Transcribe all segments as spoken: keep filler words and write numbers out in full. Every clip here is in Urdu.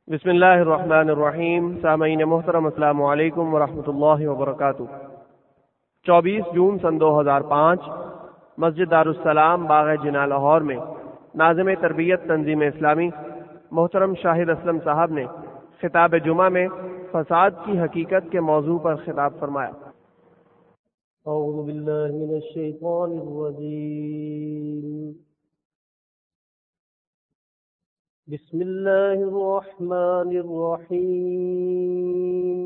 بسم اللہ الرحمن الرحیم۔ سامعین محترم السلام علیکم ورحمۃ اللہ وبرکاتہ۔ چوبیس جون سن دو ہزار پانچ مسجد دارالسلام باغ جناح لاہور میں ناظم تربیت تنظیم اسلامی محترم شاہد اسلم صاحب نے خطاب جمعہ میں فساد کی حقیقت کے موضوع پر خطاب فرمایا۔ اعوذ باللہ من الشیطان الرجیم، بسم اللہ الرحمن الرحیم۔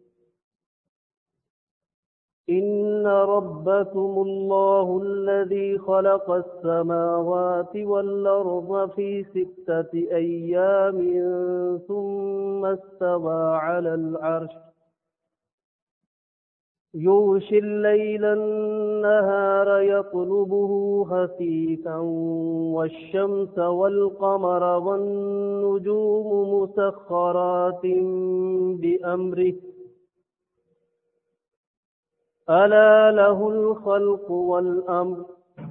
ان ربکم اللہ الذی خلق السماوات والارض فی ستۃ ایام ثم استوى علی العرش يغشي الليل النهار يطلبه حثيثا والشمس والقمر والنجوم مسخرات بأمره ألا له الخلق والأمر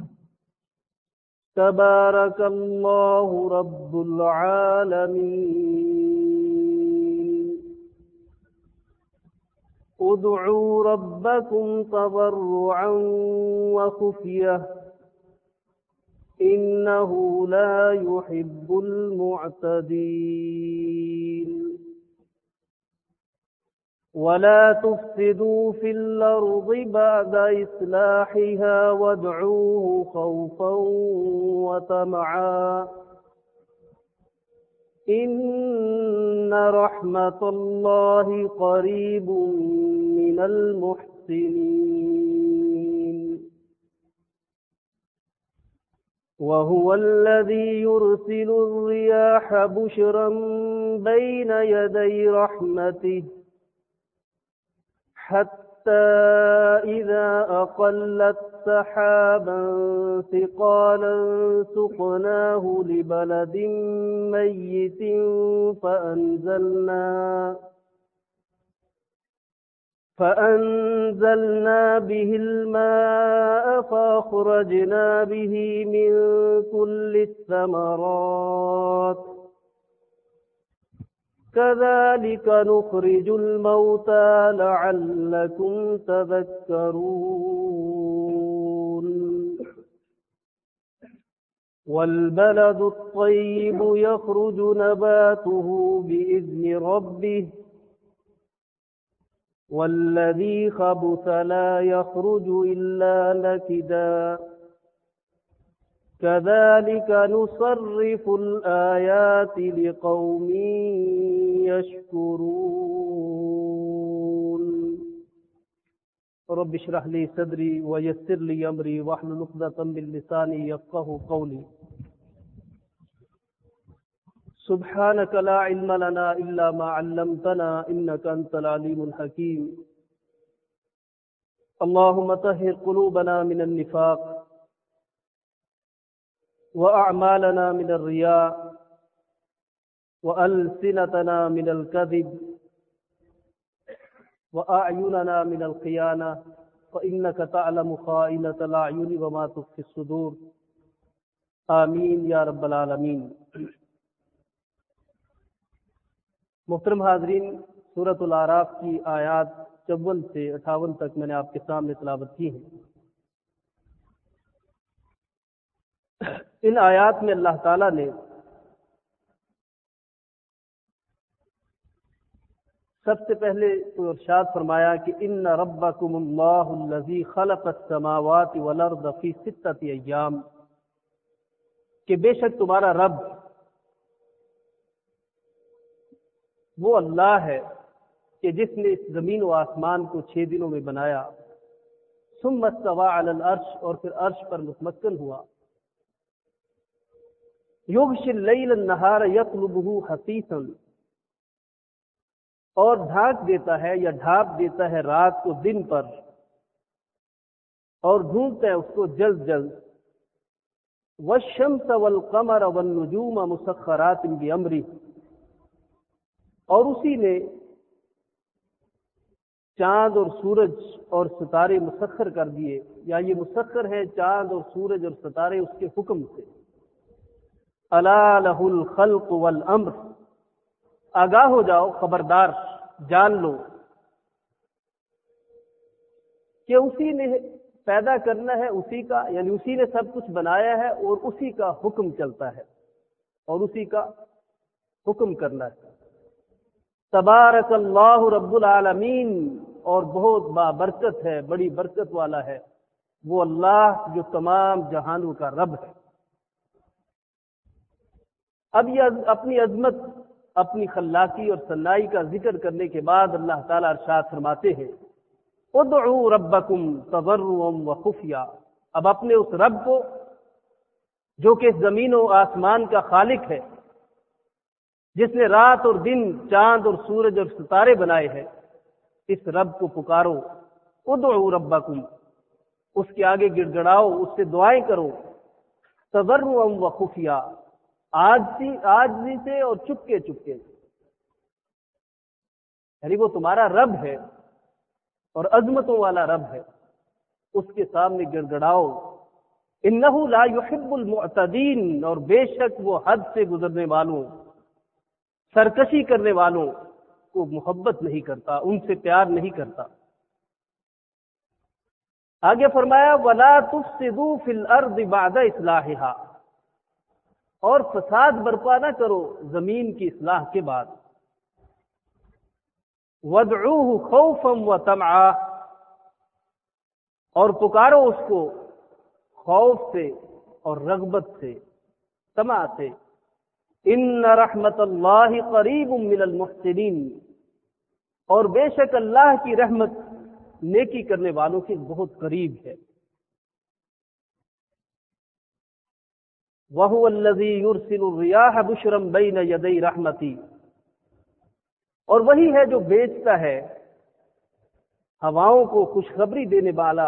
تبارك الله رب العالمين۔ ادعوا ربكم تضرعا وخفية إنه لا يحب المعتدين۔ ولا تفسدوا في الأرض بعد إصلاحها وادعوه خوفا وطمعا ان رحمت اللہ قریب من المحسنین۔ وهو الذي يرسل الرياح بشرا بين يدي رحمته حتى إذا أقلت سحابا ثقالا سقناه لبلد ميت فأنزلنا فأنزلنا به الماء فأخرجنا به من كل الثمرات كذلك نخرج الموتى لعلكم تذكرون۔ والبلد الطيب يخرج نباته بإذن ربه والذي خبث لا يخرج إلا نكدا كذلك نصرف الآيات لقوم يشكرون۔ رب اشرح لي صدري ويسر لي أمري واحلل عقدة من لساني يفقهوا قولي۔ سبحانك لا علم لنا إلا ما علمتنا إنك أنت العليم الحكيم۔ اللهم طهر قلوبنا من النفاق وأعمالنا من الرياء وألسنتنا من الكذب وأعيننا من الخيانة فإنك تعلم خائنة الأعين وما تخفي الصدور۔ آمین یا رب العالمین۔ محترم حاضرین، سورۃ الاعراف کی آیات چون سے اٹھاون تک میں نے آپ کے سامنے تلاوت کی ہیں۔ ان آیات میں اللہ تعالیٰ نے سب سے پہلے تو ارشاد فرمایا کہ ان ربکم اللہ الذی خلق السماوات والارض فی ستۃ ایام، کہ بے شک تمہارا رب وہ اللہ ہے کہ جس نے اس زمین و آسمان کو چھ دنوں میں بنایا، ثم استوى علی العرش، اور پھر عرش پر متمکن ہوا، یغشی اللیل النہار یطلبہ حثیثا، اور ڈھانک دیتا ہے یا ڈھانپ دیتا ہے رات کو دن پر اور ڈھونڈتا ہے اس کو جلد جلد، والشمس والقمر والنجوم مسخرات بامرہ، اور اسی نے چاند اور سورج اور ستارے مسخر کر دیے، یا یہ مسخر ہیں چاند اور سورج اور ستارے اس کے حکم سے۔ الا لہ الخلق والامر، آگاہ ہو جاؤ، خبردار، جان لو کہ اسی نے پیدا کرنا ہے، اسی کا یعنی اسی نے سب کچھ بنایا ہے اور اسی کا حکم چلتا ہے اور اسی کا حکم کرنا ہے۔ تبارک اللہ رب العالمین، اور بہت بابرکت ہے، بڑی برکت والا ہے وہ اللہ جو تمام جہانوں کا رب ہے۔ اب یہ اپنی عظمت، اپنی خلاقی اور ثنائی کا ذکر کرنے کے بعد اللہ تعالیٰ ارشاد فرماتے ہیں ادعوا ربکم تضرعا وخفیا، اب اپنے اس رب کو جو کہ زمین و آسمان کا خالق ہے، جس نے رات اور دن، چاند اور سورج اور ستارے بنائے ہیں، اس رب کو پکارو۔ ادعوا ربکم، اس کے آگے گڑ گڑاؤ، اس سے دعائیں کرو، تضرعا وخفیا، آجزی آجزی سے اور چپکے چپکے سے، یعنی وہ تمہارا رب ہے اور عظمتوں والا رب ہے، اس کے سامنے گڑ گڑاؤ۔ انہ لا یحب المعتدین، اور بے شک وہ حد سے گزرنے والوں، سرکشی کرنے والوں کو محبت نہیں کرتا، ان سے پیار نہیں کرتا۔ آگے فرمایا وَلَا تُفْسِدُوا فِي الْأَرْضِ بَعْدَ إِصْلَاحِهَا، اور فساد برپا نہ کرو زمین کی اصلاح کے بعد۔ وَادْعُوهُ خَوْفًا وَطَمْعًا، اور پکارو اس کو خوف سے اور رغبت سے، طمع سے۔ ان رحمت اللہ قریب من المحسنین، اور بے شک اللہ کی رحمت نیکی کرنے والوں کے بہت قریب ہے۔ وَهُوَ الَّذِي يُرْسِلُ الرِّيَاحَ بُشْرًا بَيْنَ يَدَيْ رَحْمَتِهِ، اور وہی ہے جو بھیجتا ہے ہواؤں کو خوشخبری دینے والا،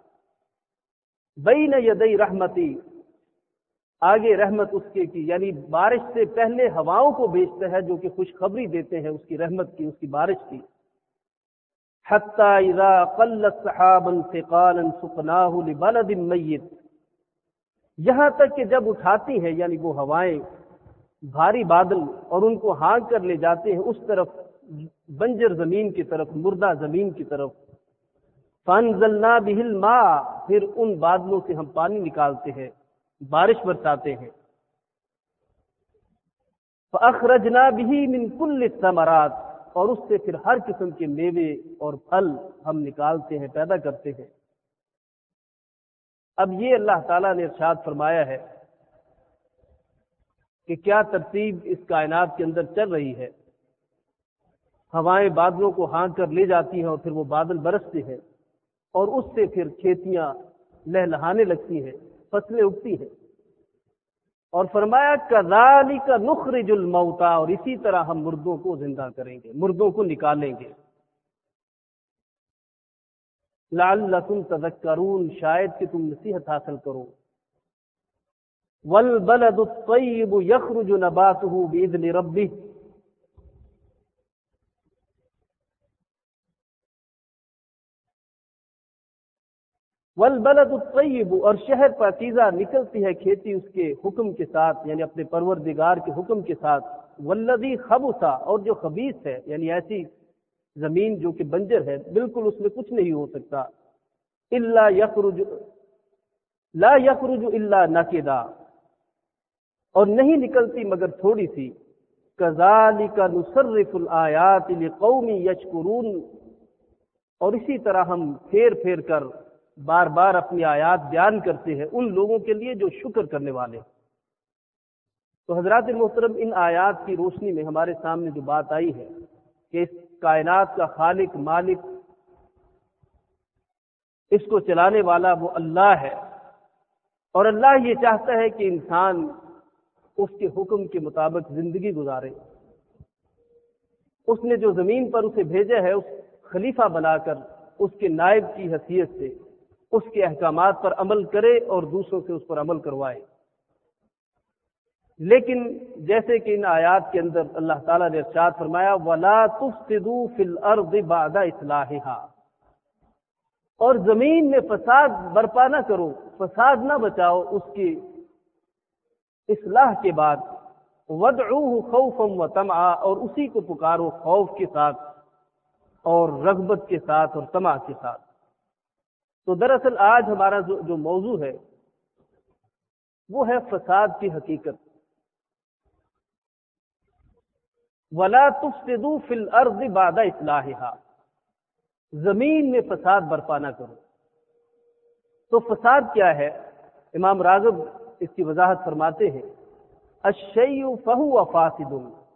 بین یدی رحمتی، آگے رحمت اس کے کی، یعنی بارش سے پہلے ہواؤں کو بھیجتا ہے جو کہ خوشخبری دیتے ہیں اس کی رحمت کی، اس کی بارش کی۔ حتی اذا قلت سحابا ثقالا سقناہ لبلد میت، یہاں تک کہ جب اٹھاتی ہیں یعنی وہ ہوائیں بھاری بادل اور ان کو ہانک کر لے جاتے ہیں اس طرف، بنجر زمین کی طرف، مردہ زمین کی طرف۔ فانزلنا بہ الماء، پھر ان بادلوں سے ہم پانی نکالتے ہیں، بارش برساتے ہیں۔ فاخرجنا بہ من کل الثمرات، اور اس سے پھر ہر قسم کے میوے اور پھل ہم نکالتے ہیں، پیدا کرتے ہیں۔ اب یہ اللہ تعالیٰ نے ارشاد فرمایا ہے کہ کیا ترتیب اس کائنات کے اندر چل رہی ہے۔ ہوائیں بادلوں کو ہانک کر لے جاتی ہیں اور پھر وہ بادل برستے ہیں اور اس سے پھر کھیتیاں لہلہانے لگتی ہیں، فصلیں اگتی ہیں۔ اور فرمایا کذالک نخرج الموتى، اور اسی طرح ہم مردوں کو زندہ کریں گے، مردوں کو نکالیں گے۔ لعلکم تذکرون، شاید کہ تم نصیحت حاصل کرو۔ والبلد الطیب یخرج نباتہ باذن ربہ، والبلد الطیب، اور شہر پاکیزہ نکلتی ہے کھیتی اس کے حکم کے ساتھ، یعنی اپنے پروردگار کے حکم کے ساتھ۔ والذی خبث، اور جو خبیث ہے یعنی ایسی زمین جو کہ بنجر ہے، بالکل اس میں کچھ نہیں ہو سکتا۔ الا یخرج لا یخرج الا نکدا، اور نہیں نکلتی مگر تھوڑی سی۔ کذالک نصرف الآیات لقوم یشکرون، اور اسی طرح ہم پھیر پھیر کر بار بار اپنی آیات بیان کرتے ہیں ان لوگوں کے لیے جو شکر کرنے والے۔ تو حضرات محترم، ان آیات کی روشنی میں ہمارے سامنے جو بات آئی ہے کہ اس کائنات کا خالق، مالک، اس کو چلانے والا وہ اللہ ہے، اور اللہ یہ چاہتا ہے کہ انسان اس کے حکم کے مطابق زندگی گزارے۔ اس نے جو زمین پر اسے بھیجا ہے، اس خلیفہ بنا کر، اس کے نائب کی حیثیت سے اس کے احکامات پر عمل کرے اور دوسروں سے اس پر عمل کروائے۔ لیکن جیسے کہ ان آیات کے اندر اللہ تعالیٰ نے ارشاد فرمایا وَلَا تُفْسِدُوا فِي الْأَرْضِ بَعْدَ إِصْلَاحِهَا، اور زمین میں فساد برپا نہ کرو، فساد نہ بچاؤ اس کی اصلاح کے بعد۔ وَادْعُوهُ خَوْفًا وَطَمْعًا، اور اسی کو پکارو خوف کے ساتھ اور رغبت کے ساتھ اور طمع کے ساتھ۔ تو دراصل آج ہمارا جو جو موضوع ہے وہ ہے فساد کی حقیقت۔ وَلَا تُفْسِدُوا فِي الْأَرْضِ بَعْدَ إِصْلَاحِهَا، زمین میں فساد برپا نہ کرو۔ تو فساد کیا ہے؟ امام راغب اس کی وضاحت فرماتے ہیں، الشیء فہو فاسد،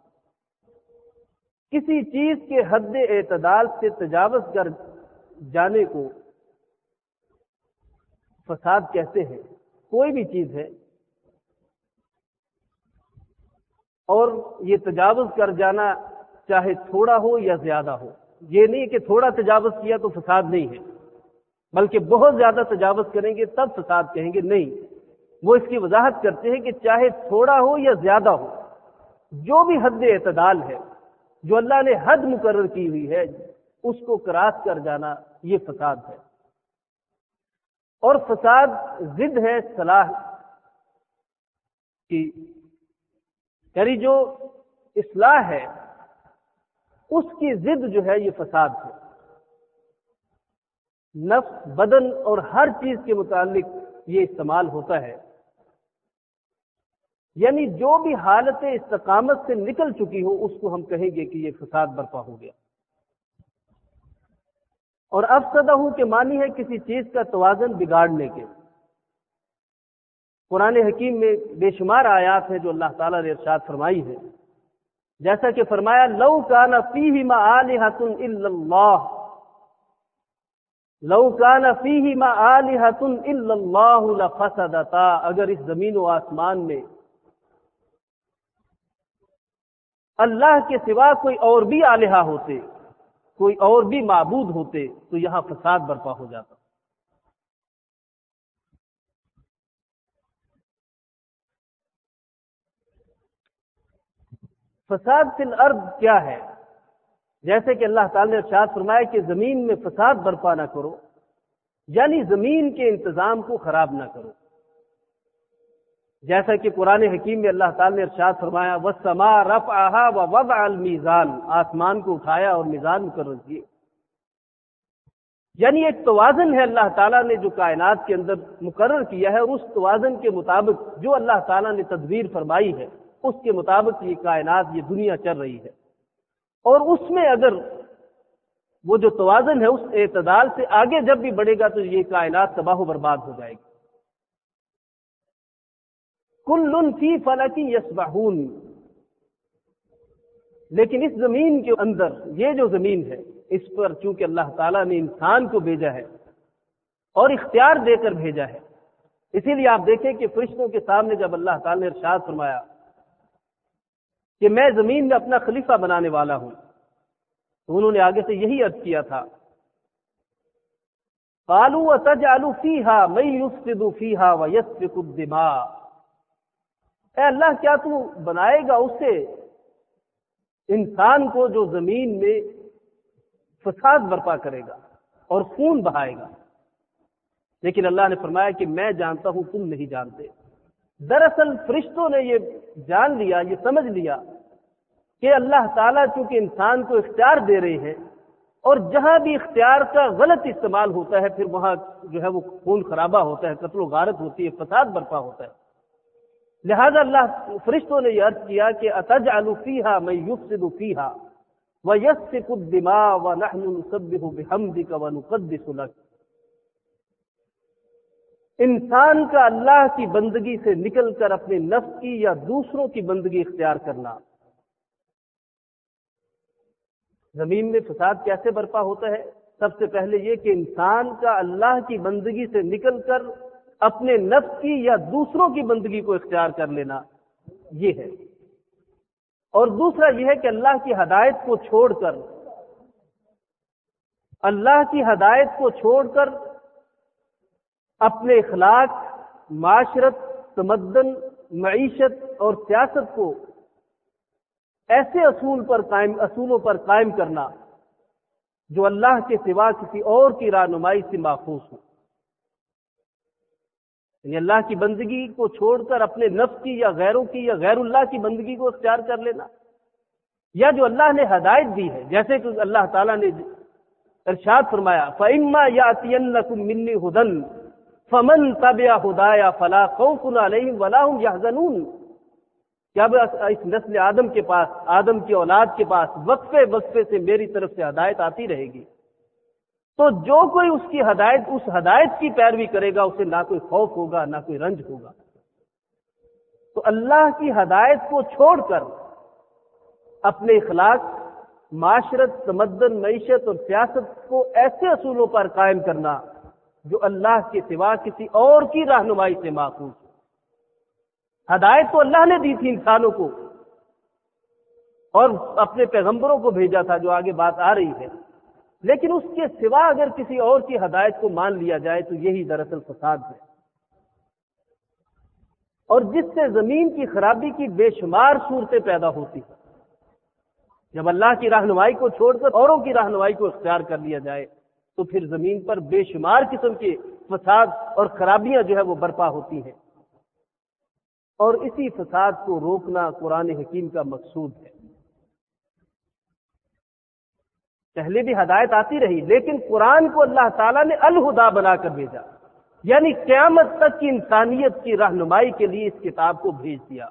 کسی چیز کے حد اعتدال سے تجاوز کر جانے کو فساد کہتے ہیں۔ کوئی بھی چیز ہے اور یہ تجاوز کر جانا چاہے تھوڑا ہو یا زیادہ ہو، یہ نہیں کہ تھوڑا تجاوز کیا تو فساد نہیں ہے، بلکہ بہت زیادہ تجاوز کریں گے تب فساد کہیں گے، نہیں۔ وہ اس کی وضاحت کرتے ہیں کہ چاہے تھوڑا ہو یا زیادہ ہو، جو بھی حد اعتدال ہے، جو اللہ نے حد مقرر کی ہوئی ہے، اس کو کراس کر جانا یہ فساد ہے۔ اور فساد ضد ہے صلاح کی، یعنی جو اصلاح ہے اس کی ضد جو ہے یہ فساد ہے۔ نفس، بدن اور ہر چیز کے متعلق یہ استعمال ہوتا ہے، یعنی جو بھی حالت استقامت سے نکل چکی ہو اس کو ہم کہیں گے کہ یہ فساد برپا ہو گیا۔ اور افسدہ کے معنی ہے کسی چیز کا توازن بگاڑنے کے۔ قرآن حکیم میں بے شمار آیات ہیں جو اللہ تعالیٰ نے ارشاد فرمائی ہے، جیسا کہ فرمایا لو کان فیہما آلہۃ الا اللہ، لو کان فیہما آلہۃ الا اللہ لفسدتا، اگر اس زمین و آسمان میں اللہ کے سوا کوئی اور بھی الہ ہوتے، کوئی اور بھی معبود ہوتے تو یہاں فساد برپا ہو جاتا۔ فساد فی الارض کیا ہے؟ جیسے کہ اللہ تعالی نے ارشاد فرمایا کہ زمین میں فساد برپا نہ کرو، یعنی زمین کے انتظام کو خراب نہ کرو۔ جیسا کہ قرآن حکیم میں اللہ تعالی نے ارشاد فرمایا وَالسَّمَاءَ رَفْعَهَا وَوَضَعَ الْمِيزَانَ، آسمان کو اٹھایا اور میزان مقرر کیے۔ یعنی ایک توازن ہے اللہ تعالیٰ نے جو کائنات کے اندر مقرر کیا ہے، اور اس توازن کے مطابق جو اللہ تعالیٰ نے تدبیر فرمائی ہے اس کے مطابق یہ کائنات، یہ دنیا چل رہی ہے۔ اور اس میں اگر وہ جو توازن ہے اس اعتدال سے آگے جب بھی بڑھے گا تو یہ کائنات تباہ و برباد ہو جائے گی۔ کل فی فلک یسبحون، لیکن اس زمین کے اندر، یہ جو زمین ہے اس پر چونکہ اللہ تعالیٰ نے انسان کو بھیجا ہے اور اختیار دے کر بھیجا ہے، اسی لیے آپ دیکھیں کہ فرشتوں کے سامنے جب اللہ تعالیٰ نے ارشاد فرمایا کہ میں زمین میں اپنا خلیفہ بنانے والا ہوں، تو انہوں نے آگے سے یہی عرض کیا تھا قالوا وتجعل فيها من يفسد فيها ويسفك الدماء، اے اللہ کیا تو بنائے گا اسے، انسان کو جو زمین میں فساد برپا کرے گا اور خون بہائے گا؟ لیکن اللہ نے فرمایا کہ میں جانتا ہوں تم نہیں جانتے۔ دراصل فرشتوں نے یہ جان لیا، یہ سمجھ لیا کہ اللہ تعالیٰ چونکہ انسان کو اختیار دے رہے ہیں، اور جہاں بھی اختیار کا غلط استعمال ہوتا ہے پھر وہاں جو ہے وہ خون خرابہ ہوتا ہے، قتل و غارت ہوتی ہے، فساد برپا ہوتا ہے۔ لہذا اللہ فرشتوں نے یہ عرض کیا کہ اتجعل فیہا من یفسد فیہا ویسفک الدماء ونحن نسبح بحمدک ونقدس لک، انسان کا اللہ کی بندگی سے نکل کر اپنے نفس کی یا دوسروں کی بندگی اختیار کرنا۔ زمین میں فساد کیسے برپا ہوتا ہے؟ سب سے پہلے یہ کہ انسان کا اللہ کی بندگی سے نکل کر اپنے نفس کی یا دوسروں کی بندگی کو اختیار کر لینا، یہ ہے۔ اور دوسرا یہ ہے کہ اللہ کی ہدایت کو چھوڑ کر اللہ کی ہدایت کو چھوڑ کر اپنے اخلاق، معاشرت، تمدن، معیشت اور سیاست کو ایسے اصول پر قائم اصولوں پر قائم کرنا جو اللہ کے سوا کسی اور کی رہنمائی سے ماخوذ ہو۔ یعنی اللہ کی بندگی کو چھوڑ کر اپنے نفس کی یا غیروں کی یا غیر اللہ کی بندگی کو اختیار کر لینا، یا جو اللہ نے ہدایت دی ہے، جیسے کہ اللہ تعالیٰ نے ارشاد فرمایا فَإِمَّا يَأْتِيَنَّكُم مِّنِّي هُدًى فَمَن تَبِعَ هُدَايَ فَلَا خَوْفٌ عَلَيْهِمْ وَلَا هُمْ يَحْزَنُونَ کہ اب اس نسل آدم کے پاس، آدم کی اولاد کے پاس وقفے وقفے سے میری طرف سے ہدایت آتی رہے گی، تو جو کوئی اس کی ہدایت اس ہدایت کی پیروی کرے گا اسے نہ کوئی خوف ہوگا نہ کوئی رنج ہوگا۔ تو اللہ کی ہدایت کو چھوڑ کر اپنے اخلاق، معاشرت، تمدن، معیشت اور سیاست کو ایسے اصولوں پر قائم کرنا جو اللہ کے سوا کسی اور کی رہنمائی سے ماخوذ۔ ہدایت تو اللہ نے دی تھی انسانوں کو اور اپنے پیغمبروں کو بھیجا تھا، جو آگے بات آ رہی ہے، لیکن اس کے سوا اگر کسی اور کی ہدایت کو مان لیا جائے تو یہی دراصل فساد ہے، اور جس سے زمین کی خرابی کی بے شمار صورتیں پیدا ہوتی ہیں۔ جب اللہ کی رہنمائی کو چھوڑ کر اوروں کی رہنمائی کو اختیار کر لیا جائے تو پھر زمین پر بے شمار قسم کے فساد اور خرابیاں جو ہے وہ برپا ہوتی ہیں، اور اسی فساد کو روکنا قرآن حکیم کا مقصود ہے۔ پہلے بھی ہدایت آتی رہی، لیکن قرآن کو اللہ تعالیٰ نے الہدا بنا کر بھیجا، یعنی قیامت تک کی انسانیت کی رہنمائی کے لیے اس کتاب کو بھیج دیا۔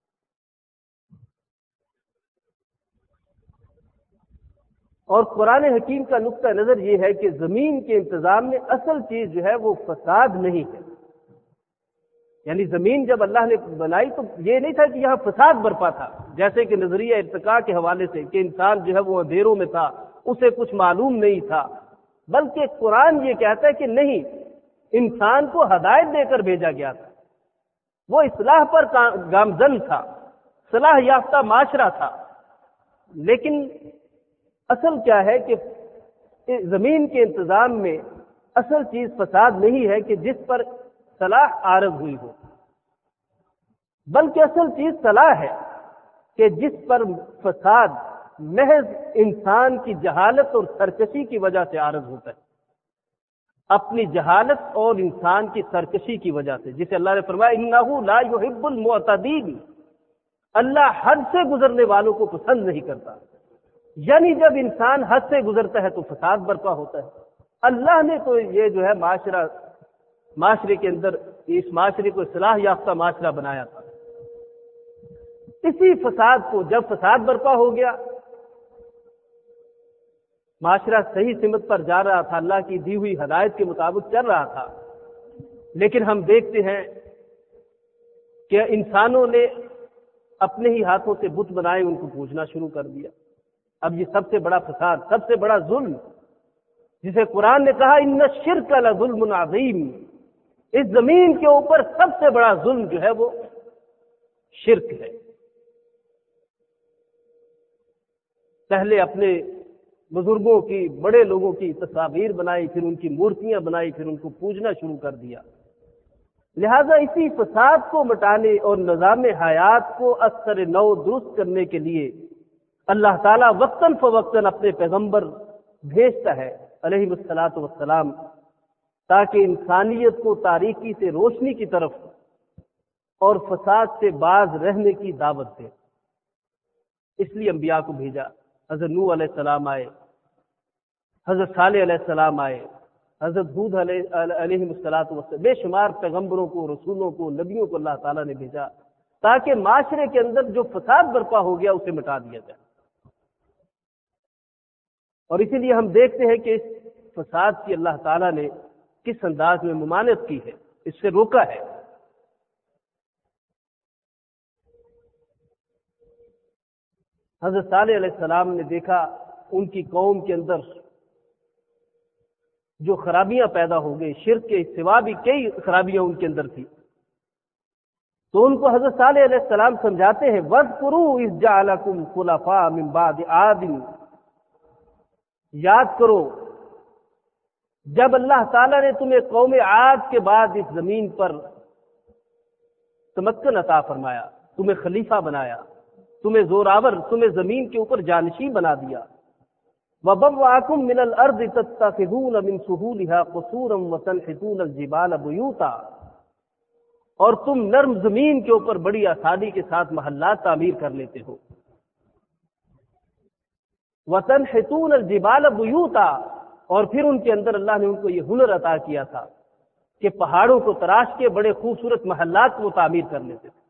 اور قرآن حکیم کا نقطہ نظر یہ ہے کہ زمین کے انتظام میں اصل چیز جو ہے وہ فساد نہیں ہے، یعنی زمین جب اللہ نے بنائی تو یہ نہیں تھا کہ یہاں فساد برپا تھا، جیسے کہ نظریہ ارتقاء کے حوالے سے کہ انسان جو ہے وہ اندھیروں میں تھا، اسے کچھ معلوم نہیں تھا، بلکہ قرآن یہ کہتا ہے کہ نہیں، انسان کو ہدایت دے کر بھیجا گیا تھا، وہ اصلاح پر گامزن تھا، صلاح یافتہ معاشرہ تھا۔ لیکن اصل کیا ہے کہ زمین کے انتظام میں اصل چیز فساد نہیں ہے کہ جس پر صلاح عارض ہوئی ہو، بلکہ اصل چیز صلاح ہے کہ جس پر فساد محض انسان کی جہالت اور سرکشی کی وجہ سے عارض ہوتا ہے، اپنی جہالت اور انسان کی سرکشی کی وجہ سے، جسے اللہ نے فرمایا انہ لا یحب المعتدین، اللہ حد سے گزرنے والوں کو پسند نہیں کرتا، یعنی جب انسان حد سے گزرتا ہے تو فساد برپا ہوتا ہے۔ اللہ نے تو یہ جو ہے معاشرہ معاشرے کے اندر اس معاشرے کو اصلاح یافتہ معاشرہ بنایا تھا، اسی فساد کو جب فساد برپا ہو گیا، معاشرہ صحیح سمت پر جا رہا تھا، اللہ کی دی ہوئی ہدایت کے مطابق چل رہا تھا، لیکن ہم دیکھتے ہیں کہ انسانوں نے اپنے ہی ہاتھوں سے بت بنائے، ان کو پوجنا شروع کر دیا۔ اب یہ سب سے بڑا فساد، سب سے بڑا ظلم، جسے قرآن نے کہا ان الشرک لظلم عظیم، اس زمین کے اوپر سب سے بڑا ظلم جو ہے وہ شرک ہے۔ پہلے اپنے بزرگوں کی، بڑے لوگوں کی تصاویر بنائی، پھر ان کی مورتیاں بنائی، پھر ان کو پوجنا شروع کر دیا۔ لہذا اسی فساد کو مٹانے اور نظام حیات کو اثر نو درست کرنے کے لیے اللہ تعالیٰ وقتاً فوقتاً اپنے پیغمبر بھیجتا ہے علیہ الصلاۃ والسلام، تاکہ انسانیت کو تاریکی سے روشنی کی طرف اور فساد سے باز رہنے کی دعوت دے۔ اس لیے انبیاء کو بھیجا، حضرت نوح علیہ السلام آئے، حضرت صالح علیہ السلام آئے، حضرت ہود علیہ الصلاۃ والسلام، بے شمار پیغمبروں کو، رسولوں کو، نبیوں کو اللہ تعالیٰ نے بھیجا تاکہ معاشرے کے اندر جو فساد برپا ہو گیا اسے مٹا دیا جائے۔ اور اسی لیے ہم دیکھتے ہیں کہ اس فساد کی اللہ تعالیٰ نے کس انداز میں ممانعت کی ہے، اس سے روکا ہے۔ حضرت صالح علیہ السلام نے دیکھا ان کی قوم کے اندر جو خرابیاں پیدا ہو گئی، شرک کے سوا بھی کئی خرابیاں ان کے اندر تھی، تو ان کو حضرت صالح علیہ السلام سمجھاتے ہیں وَاذْكُرُوا إِذْ جَعَلَكُمْ خُلَفَاءَ مِنْ بَعْدِ عَادٍ، یاد کرو جب اللہ تعالیٰ نے تمہیں قوم عاد کے بعد اس زمین پر تمکن عطا فرمایا، تمہیں خلیفہ بنایا، تمہیں زوراور، تمہیں زمین کے اوپر جانشین بنا دیا۔ وَبَوَّأَكُم مِّنَ الْأَرْضِ تَتَّخِذُونَ مِن سُهُولِهَا قُصُورًا وَتَنْحِتُونَ الْجِبَالَ بُيُوتًا، اور تم نرم زمین کے اوپر بڑی آسانی کے ساتھ محلات تعمیر کر لیتے ہو. وَتَنْحِتُونَ الْجِبَالَ بُيُوتًا، اور پھر ان کے اندر اللہ نے ان کو یہ ہنر عطا کیا تھا کہ پہاڑوں کو تراش کے بڑے خوبصورت محلات وہ تعمیر کر لیتے تھے.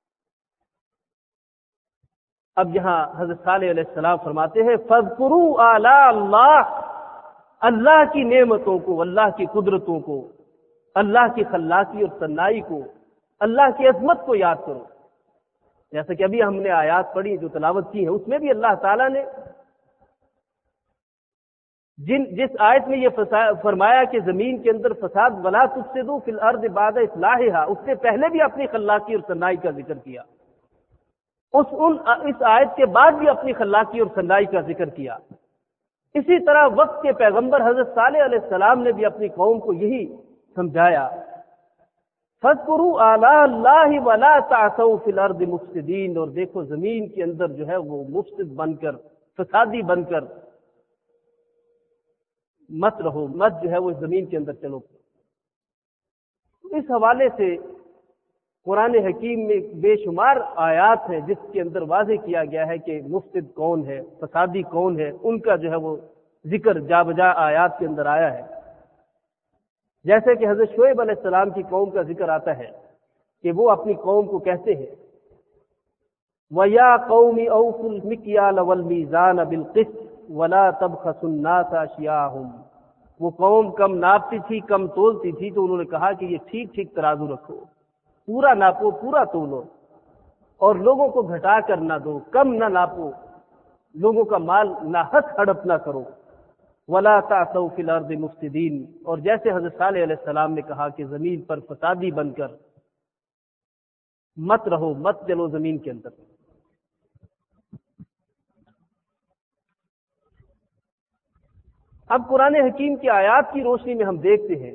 اب یہاں حضرت صالح علیہ السلام فرماتے ہیں فَاذْكُرُوا آلَاءَ اللَّهِ، اللہ کی نعمتوں کو، اللہ کی قدرتوں کو، اللہ کی خلاقی اور صنائی کو، اللہ کی عظمت کو یاد کرو. جیسا کہ ابھی ہم نے آیات پڑھی جو تلاوت کی ہے، اس میں بھی اللہ تعالیٰ نے جن جس آیت میں یہ فرمایا کہ زمین کے اندر فساد ولا تفسدوا فی الارض بعد اصلاحها، اس سے پہلے بھی اپنی خلاقی اور صنائی کا ذکر کیا. اس ان اس آیت کے بعد بھی اپنی خلاقی اور صنائی کا ذکر کیا. اسی طرح وقت کے پیغمبر حضرت صالح علیہ السلام نے بھی اپنی قوم کو یہی سمجھایا فَاذْكُرُوا آلَاءَ اللَّهِ وَلَا تَعْثَوْا فِي الْأَرْضِ مُفْسِدِينَ، اور دیکھو زمین کے اندر جو ہے وہ مفسد بن کر، فسادی بن کر مت رہو، مت جو ہے وہ زمین کے اندر چلو. اس حوالے سے قرآن حکیم میں بے شمار آیات ہیں جس کے اندر واضح کیا گیا ہے کہ مفسد کون ہے، فسادی کون ہے، ان کا جو ہے وہ ذکر جا بجا آیات کے اندر آیا ہے. جیسے کہ حضرت شعیب علیہ السلام کی قوم کا ذکر آتا ہے کہ وہ اپنی قوم کو کہتے ہیں وَيَا قَوْمِ أَوْفُوا الْمِكْيَالَ وَالْمِيزَانَ بِالْقِسْطِ وَلَا تَبْخَسُوا النَّاسَ أَشْيَاءَهُمْ. وہ قوم کم ناپتی تھی، کم تولتی تھی، تو انہوں نے کہا کہ یہ ٹھیک ٹھیک ترازو رکھو، پورا ناپو، پورا تولو، اور لوگوں کو گھٹا کر نہ دو، کم نہ ناپو، لوگوں کا مال ناحق ہڑپ نہ کرو. وَلَا تَعْثَوْا فِي الْأَرْضِ مُفْسِدِينَ، اور جیسے حضرت صالح علیہ السلام نے کہا کہ زمین پر فسادی بن کر مت رہو، مت چلو زمین کے اندر. اب قرآن حکیم کی آیات کی روشنی میں ہم دیکھتے ہیں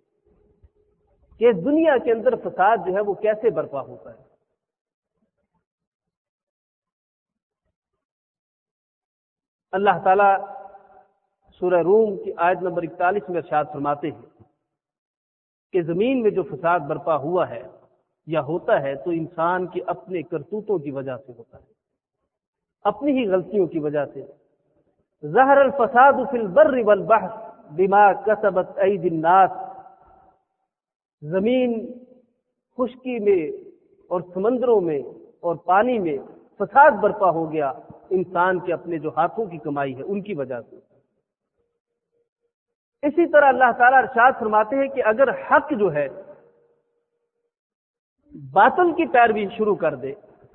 کہ دنیا کے اندر فساد جو ہے وہ کیسے برپا ہوتا ہے. اللہ تعالیٰ سورہ روم کی آیت نمبر اکتالیس میں ارشاد فرماتے ہیں کہ زمین میں جو فساد برپا ہوا ہے یا ہوتا ہے تو انسان کے اپنے کرتوتوں کی وجہ سے ہوتا ہے، اپنی ہی غلطیوں کی وجہ سے. ظہر الفساد فی البر والبحر بما کسبت ایدی الناس، زمین خشکی میں اور سمندروں میں اور پانی میں فساد برپا ہو گیا انسان کے اپنے جو ہاتھوں کی کمائی ہے ان کی وجہ سے. اسی طرح اللہ تعالیٰ ارشاد فرماتے ہیں کہ اگر حق جو ہے باطل کی پیروی شروع کر دے،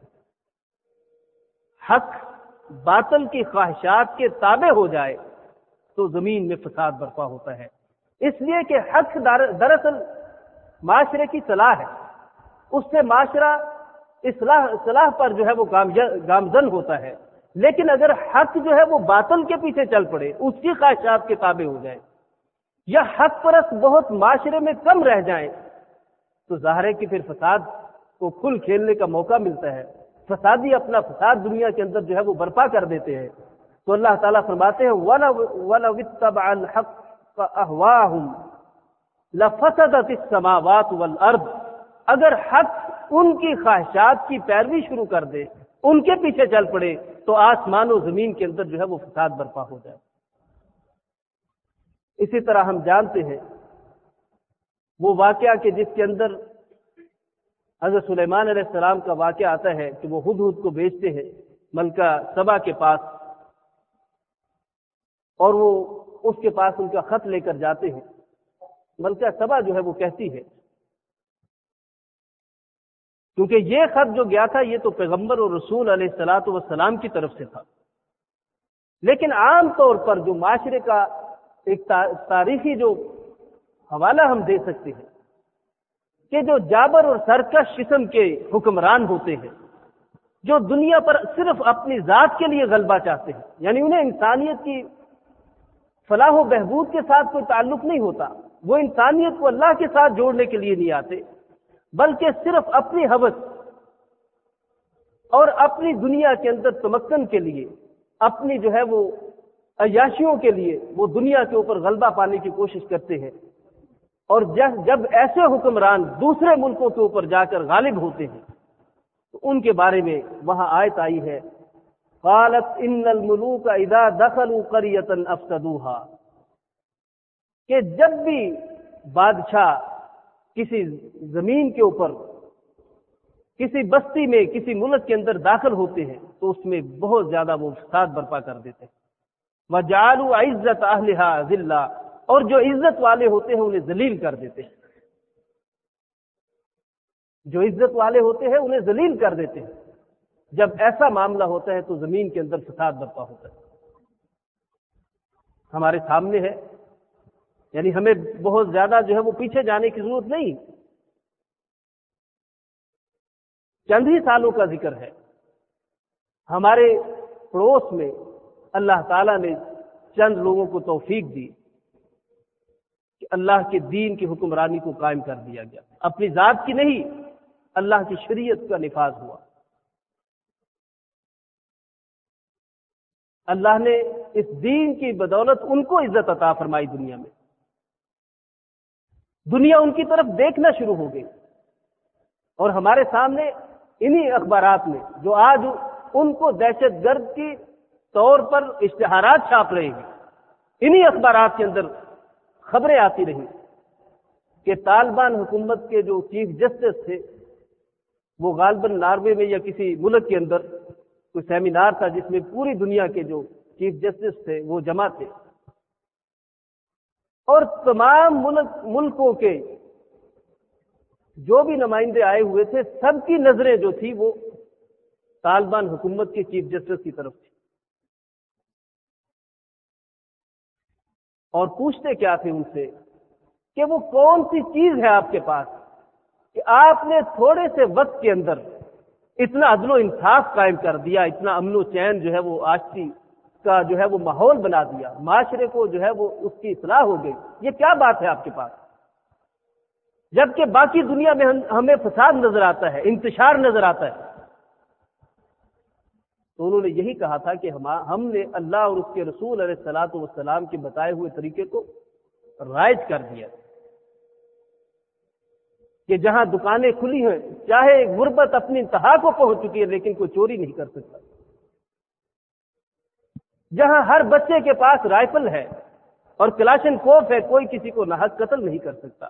حق باطل کی خواہشات کے تابع ہو جائے تو زمین میں فساد برپا ہوتا ہے. اس لیے کہ حق دراصل معاشرے کی صلاح ہے، اس سے معاشرہ اصلاح صلاح پر جو ہے وہ گامزن ہوتا ہے. لیکن اگر حق جو ہے وہ باطل کے پیچھے چل پڑے، اس کی خواہشات کے تابع ہو جائے، یا حق پرست بہت معاشرے میں کم رہ جائیں، تو ظاہر ہے کہ پھر فساد کو کھل کھیلنے کا موقع ملتا ہے. فسادی اپنا فساد دنیا کے اندر جو ہے وہ برپا کر دیتے ہیں. تو اللہ تعالیٰ فرماتے ہیں وَلَوِ اتَّبَعَ الْحَقَّ أَهْوَاهُمْ لَفَسَدَتِ السَّمَاوَاتُ وَالْأَرْضِ، اگر حق ان کی خواہشات کی پیروی شروع کر دے، ان کے پیچھے چل پڑے، تو آسمان و زمین کے اندر جو ہے وہ فساد برپا ہو جائے. اسی طرح ہم جانتے ہیں وہ واقعہ کہ جس کے اندر حضرت سلیمان علیہ السلام کا واقعہ آتا ہے کہ وہ ہدہد کو بھیجتے ہیں ملکہ سبا کے پاس، اور وہ اس کے پاس ان کا خط لے کر جاتے ہیں. ملکہ سبا جو ہے وہ کہتی ہے، کیونکہ یہ خط جو گیا تھا یہ تو پیغمبر اور رسول علیہ الصلوۃ والسلام کی طرف سے تھا، لیکن عام طور پر جو معاشرے کا ایک تاریخی جو حوالہ ہم دے سکتے ہیں کہ جو جابر اور سرکش قسم کے حکمران ہوتے ہیں، جو دنیا پر صرف اپنی ذات کے لیے غلبہ چاہتے ہیں، یعنی انہیں انسانیت کی فلاح و بہبود کے ساتھ کوئی تعلق نہیں ہوتا، وہ انسانیت کو اللہ کے ساتھ جوڑنے کے لیے نہیں آتے، بلکہ صرف اپنی ہوس اور اپنی دنیا کے اندر تمکن کے لیے، اپنی جو ہے وہ عیاشیوں کے لیے وہ دنیا کے اوپر غلبہ پانے کی کوشش کرتے ہیں. اور جب ایسے حکمران دوسرے ملکوں کے اوپر جا کر غالب ہوتے ہیں تو ان کے بارے میں وہاں آیت آئی ہے قالت ان الملوک اذا دخلوا قرية افسدوها، کہ جب بھی بادشاہ کسی زمین کے اوپر، کسی بستی میں، کسی ملک کے اندر داخل ہوتے ہیں تو اس میں بہت زیادہ وہ فساد برپا کر دیتے ہیں. وَجَعَلُوا عِزَّةَ أَهْلِهَا ذِلًّا، اور جو عزت والے ہوتے ہیں انہیں ذلیل کر دیتے ہیں. جو عزت والے ہوتے ہیں انہیں ذلیل کر دیتے ہیں. جب ایسا معاملہ ہوتا ہے تو زمین کے اندر فساد برپا ہوتا ہے. ہمارے سامنے ہے، یعنی ہمیں بہت زیادہ جو ہے وہ پیچھے جانے کی ضرورت نہیں، چند ہی سالوں کا ذکر ہے. ہمارے پڑوس میں اللہ تعالیٰ نے چند لوگوں کو توفیق دی کہ اللہ کے دین کی حکمرانی کو قائم کر دیا گیا. اپنی ذات کی نہیں، اللہ کی شریعت کا نفاذ ہوا. اللہ نے اس دین کی بدولت ان کو عزت عطا فرمائی. دنیا میں دنیا ان کی طرف دیکھنا شروع ہو گئی. اور ہمارے سامنے انہی اخبارات میں جو آج ان کو دہشت گرد کی طور پر اشتہارات چھاپ رہے ہیں، انہی اخبارات کے اندر خبریں آتی رہی کہ طالبان حکومت کے جو چیف جسٹس تھے وہ غالباً ناروے میں یا کسی ملک کے اندر کوئی سیمینار تھا جس میں پوری دنیا کے جو چیف جسٹس تھے وہ جمع تھے، اور تمام ملک ملکوں کے جو بھی نمائندے آئے ہوئے تھے سب کی نظریں جو تھی وہ طالبان حکومت کے چیف جسٹس کی طرف تھی. اور پوچھتے کیا تھے ان سے کہ وہ کون سی چیز ہے آپ کے پاس کہ آپ نے تھوڑے سے وقت کے اندر اتنا عدل و انصاف قائم کر دیا، اتنا امن و چین جو ہے وہ آشتی کا جو ہے وہ ماحول بنا دیا، معاشرے کو جو ہے وہ اس کی اصلاح ہو گئی. یہ کیا بات ہے آپ کے پاس؟ جبکہ باقی دنیا میں ہمیں فساد نظر آتا ہے، انتشار نظر آتا ہے. تو انہوں نے یہی کہا تھا کہ ہم نے اللہ اور اس کے رسول علیہ الصلوۃ والسلام کے بتائے ہوئے طریقے کو رائج کر دیا کہ جہاں دکانیں کھلی ہیں، چاہے غربت اپنی انتہا کو پہنچ چکی ہے لیکن کوئی چوری نہیں کر سکتا. جہاں ہر بچے کے پاس رائفل ہے اور کلاشن کوف ہے، کوئی کسی کو ناحق قتل نہیں کر سکتا،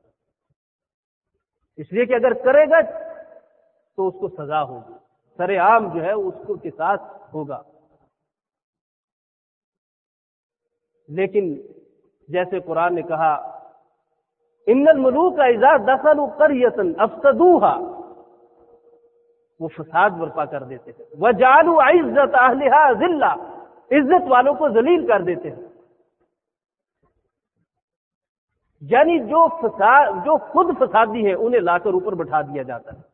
اس لیے کہ اگر کرے گا تو اس کو سزا ہوگی، سر عام جو ہے اس کو قصاص ہوگا. لیکن جیسے قرآن نے کہا ان الملوک اذا دخلوا قرية افسدوها، وہ فساد برپا کر دیتے ہیں. وجعلوا عزة اهلها ذلہ، عزت والوں کو ذلیل کر دیتے ہیں. یعنی جو فساد جو خود فسادی ہیں انہیں لا کر اوپر بٹھا دیا جاتا ہے.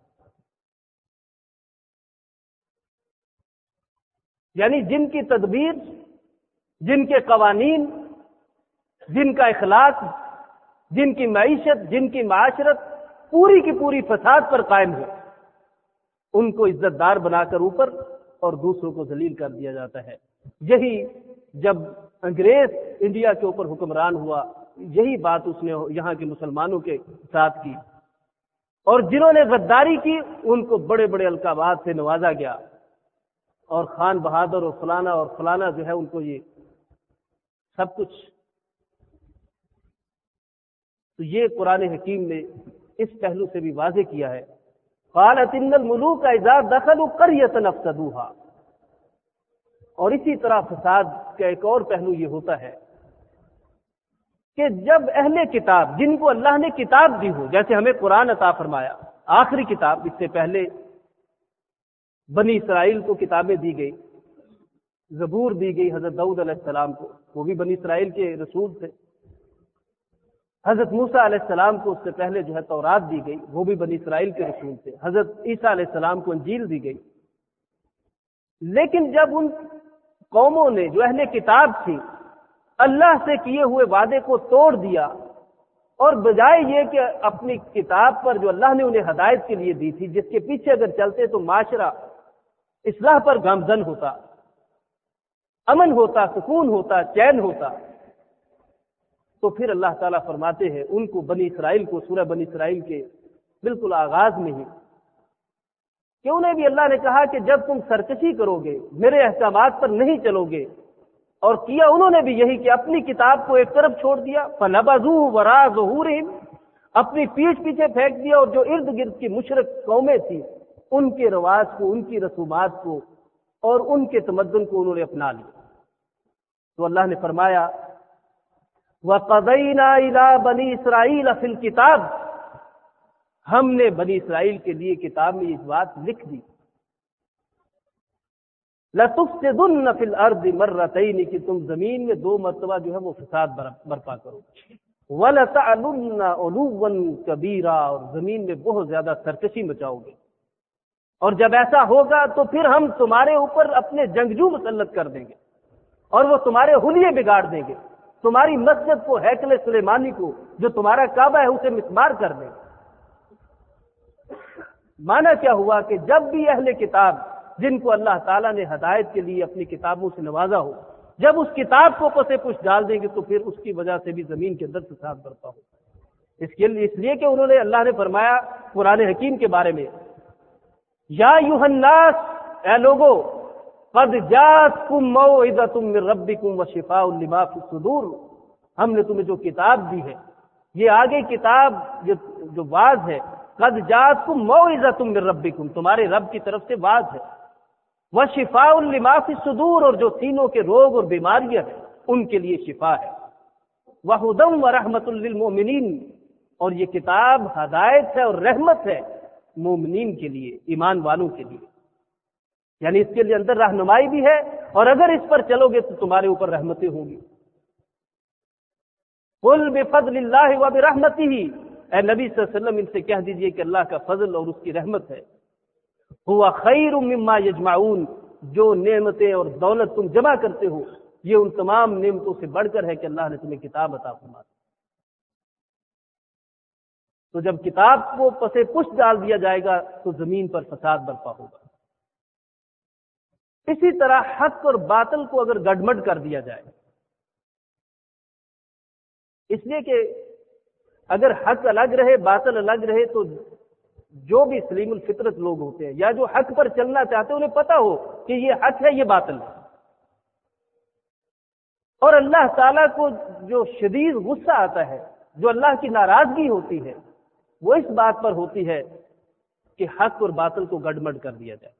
یعنی جن کی تدبیر، جن کے قوانین، جن کا اخلاق، جن کی معیشت، جن کی معاشرت پوری کی پوری فساد پر قائم ہے، ان کو عزت دار بنا کر اوپر اور دوسروں کو ذلیل کر دیا جاتا ہے. یہی جب انگریز انڈیا کے اوپر حکمران ہوا، یہی بات اس نے یہاں کے مسلمانوں کے ساتھ کی، اور جنہوں نے غداری کی ان کو بڑے بڑے القابات سے نوازا گیا، اور خان بہادر اور فلانا اور فلانا جو ہے ان کو یہ سب کچھ. تو یہ قرآن حکیم نے اس پہلو سے بھی واضح کیا ہے. قالت ان الملوک اذا دخلوا قرية افسدوها. اور اسی طرح فساد کا ایک اور پہلو یہ ہوتا ہے کہ جب اہل کتاب، جن کو اللہ نے کتاب دی ہو، جیسے ہمیں قرآن عطا فرمایا، آخری کتاب، اس سے پہلے بنی اسرائیل کو کتابیں دی گئی، زبور دی گئی حضرت داؤد علیہ السلام کو، وہ بھی بنی اسرائیل کے رسول تھے. حضرت موسیٰ علیہ السلام کو اس سے پہلے جو ہے تورات دی گئی، وہ بھی بنی اسرائیل کے رسول تھے. حضرت عیسیٰ علیہ السلام کو انجیل دی گئی. لیکن جب ان قوموں نے جو اہل کتاب تھی اللہ سے کیے ہوئے وعدے کو توڑ دیا، اور بجائے یہ کہ اپنی کتاب پر جو اللہ نے انہیں ہدایت کے لیے دی تھی، جس کے پیچھے اگر چلتے تو معاشرہ اصلاح پر گامزن ہوتا، امن ہوتا، سکون ہوتا، چین ہوتا، تو پھر اللہ تعالیٰ فرماتے ہیں ان کو، بنی اسرائیل کو، سورہ بنی اسرائیل کے بالکل آغاز میں ہی، کہ انہیں بھی اللہ نے کہا کہ جب تم سرکشی کرو گے، میرے احکامات پر نہیں چلو گے، اور کیا انہوں نے بھی یہی کہ اپنی کتاب کو ایک طرف چھوڑ دیا، فَنَبَذُوهُ وَرَاءَ ظُهُورِهِمْ، اپنی پیٹھ پیچھے پھینک دیا، اور جو ارد گرد کی مشرک قومیں تھیں ان کے رواج کو، ان کی رسومات کو اور ان کے تمدن کو انہوں نے اپنا لیا۔ تو اللہ نے فرمایا وَقَضَيْنَا إِلَىٰ بَنِي إِسْرَائِيلَ فِي الْكِتَابِ، ہم نے بنی اسرائیل کے لیے کتاب میں یہ بات لکھ دی، لَتُفْسِدُنَّ فِي الْأَرْضِ مَرَّتَيْنِ، کہ تم زمین میں دو مرتبہ جو ہے وہ فساد برپا کرو، وَلَتَعْلُنَّ عُلُوًّا كَبِيرًا، اور زمین میں بہت زیادہ سرکشی مچاؤ گے، اور جب ایسا ہوگا تو پھر ہم تمہارے اوپر اپنے جنگجو مسلط کر دیں گے، اور وہ تمہارے حلیے بگاڑ دیں گے، تمہاری مسجد کو، ہیکل سلیمانی کو، جو تمہارا کعبہ ہے، اسے مسمار کر دیں گے۔ مانا کیا ہوا کہ جب بھی اہل کتاب جن کو اللہ تعالیٰ نے ہدایت کے لیے اپنی کتابوں سے نوازا ہو، جب اس کتاب کو پسے پش ڈال دیں گے تو پھر اس کی وجہ سے بھی زمین کے اندر فساد برپا ہو۔ اس کے لیے اس لیے کہ انہوں نے، اللہ نے فرمایا قرآن حکیم کے بارے میں، یا ایھا الناس، اے لوگو، قد جاءتکم موعظۃ من ربکم وشفاء لما فی الصدور، ہم نے تمہیں جو کتاب دی ہے، یہ آگے کتاب جو جو واعظ ہے، قد جاءتکم موعظۃ من ربکم، تمہارے رب کی طرف سے واعظ ہے، وشفاء لما فی الصدور، اور جو سینوں کے روگ اور بیماریاں ہیں ان کے لیے شفا ہے، وہدی ورحمۃ للمؤمنین، اور یہ کتاب ہدایت ہے اور رحمت ہے مومنین کے لیے، ایمان والوں کے لیے، یعنی اس کے لیے اندر رہنمائی بھی ہے، اور اگر اس پر چلو گے تو تمہارے اوپر رحمتیں ہوں گی۔ قل بفضل اللہ وبرحمتہ، اے نبی صلی اللہ علیہ وسلم ان سے کہہ دیجئے کہ اللہ کا فضل اور اس کی رحمت ہے، ہوا خیر مما یجمعون، جو نعمتیں اور دولت تم جمع کرتے ہو یہ ان تمام نعمتوں سے بڑھ کر ہے کہ اللہ نے تمہیں کتاب عطا فرمائی۔ تو جب کتاب کو پسے پش ڈال دیا جائے گا تو زمین پر فساد برپا ہوگا۔ اسی طرح حق اور باطل کو اگر گڈمڈ کر دیا جائے، اس لیے کہ اگر حق الگ رہے باطل الگ رہے تو جو بھی سلیم الفطرت لوگ ہوتے ہیں یا جو حق پر چلنا چاہتے ہیں انہیں پتہ ہو کہ یہ حق ہے، یہ باطل ہے، اور اللہ تعالیٰ کو جو شدید غصہ آتا ہے، جو اللہ کی ناراضگی ہوتی ہے، وہ اس بات پر ہوتی ہے کہ حق اور باطل کو گڈمڈ کر دیا جائے،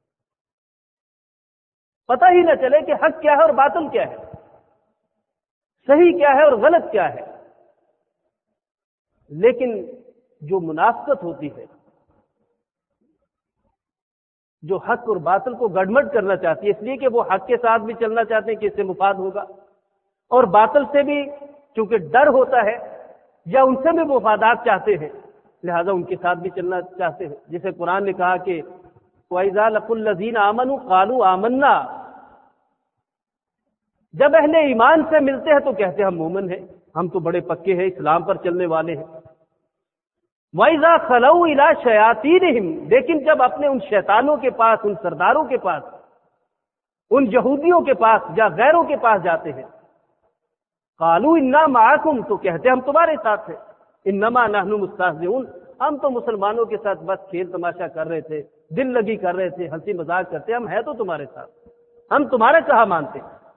پتہ ہی نہ چلے کہ حق کیا ہے اور باطل کیا ہے، صحیح کیا ہے اور غلط کیا ہے۔ لیکن جو منافقت ہوتی ہے، جو حق اور باطل کو گڈمڈ کرنا چاہتی ہے، اس لیے کہ وہ حق کے ساتھ بھی چلنا چاہتے ہیں کہ اس سے مفاد ہوگا، اور باطل سے بھی چونکہ ڈر ہوتا ہے یا ان سے بھی مفادات چاہتے ہیں لہذا ان کے ساتھ بھی چلنا چاہتے ہیں، جسے قرآن نے کہا کہ وَإِذَا لَقُوا الَّذِينَ آمَنُوا قَالُوا آمَنَّا، جب اہل ایمان سے ملتے ہیں تو کہتے ہیں ہم مومن ہیں، ہم تو بڑے پکے ہیں، اسلام پر چلنے والے ہیں۔ وَإِذَا خَلَوْا إِلَىٰ شَيَاطِينِهِمْ، لیکن جب اپنے ان شیطانوں کے پاس، ان سرداروں کے پاس، ان یہودیوں کے پاس یا غیروں کے پاس جاتے ہیں، قَالُوا إِنَّا مَعَكُمْ، تو کہتے ہیں ہم تمہارے ساتھ ہیں، إِنَّمَا نَحْنُ مُسْتَهْزِئُونَ، ہم تو مسلمانوں کے ساتھ بس کھیل تماشا کر رہے تھے، دل لگی کر رہے تھے، ہنسی مذاق کرتے، ہم ہیں تو تمہارے ساتھ، ہم تمہارا کہا مانتے۔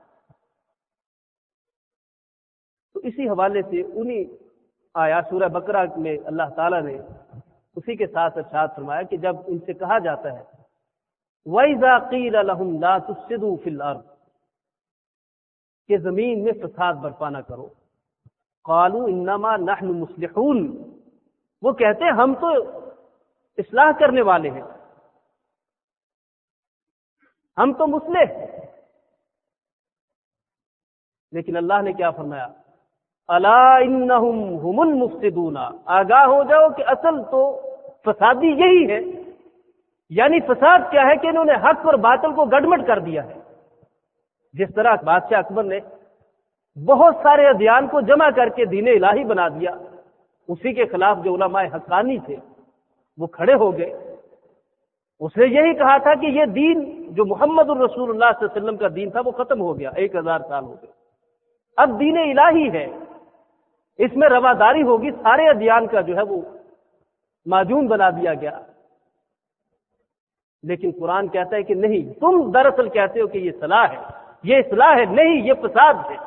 تو اسی حوالے سے انہی آیات سورہ بقرہ میں اللہ تعالیٰ نے اسی کے ساتھ ارشاد فرمایا کہ جب ان سے کہا جاتا ہے وَإِذَا قِيلَ لَهُمْ لَا تُفْسِدُوا فِي الْأَرْضِ، کہ زمین میں فساد برپا نہ کرو، قَالُوا إِنَّمَا نَحْنُ مُصْلِحُونَ، وہ کہتے ہیں ہم تو اصلاح کرنے والے ہیں، ہم تو مصلح ہیں۔ لیکن اللہ نے کیا فرمایا، الا انہم هم المفسدون، آگاہ ہو جاؤ کہ اصل تو فسادی یہی ہے، یعنی فساد کیا ہے کہ انہوں نے حق اور باطل کو گڈمڈ کر دیا ہے۔ جس طرح بادشاہ اکبر نے بہت سارے ادیان کو جمع کر کے دین الہی بنا دیا، اسی کے خلاف جو علماء حقانی تھے وہ کھڑے ہو گئے، اس نے یہی کہا تھا کہ یہ دین جو محمد الرسول اللہ صلی اللہ علیہ وسلم کا دین تھا وہ ختم ہو گیا، ایک ہزار سال ہو گئے، اب دین الہی ہے، اس میں رواداری ہوگی، سارے ادیان کا جو ہے وہ معجون بنا دیا گیا۔ لیکن قرآن کہتا ہے کہ نہیں، تم دراصل کہتے ہو کہ یہ صلاح ہے، یہ اصلاح ہے، نہیں، یہ فساد ہے۔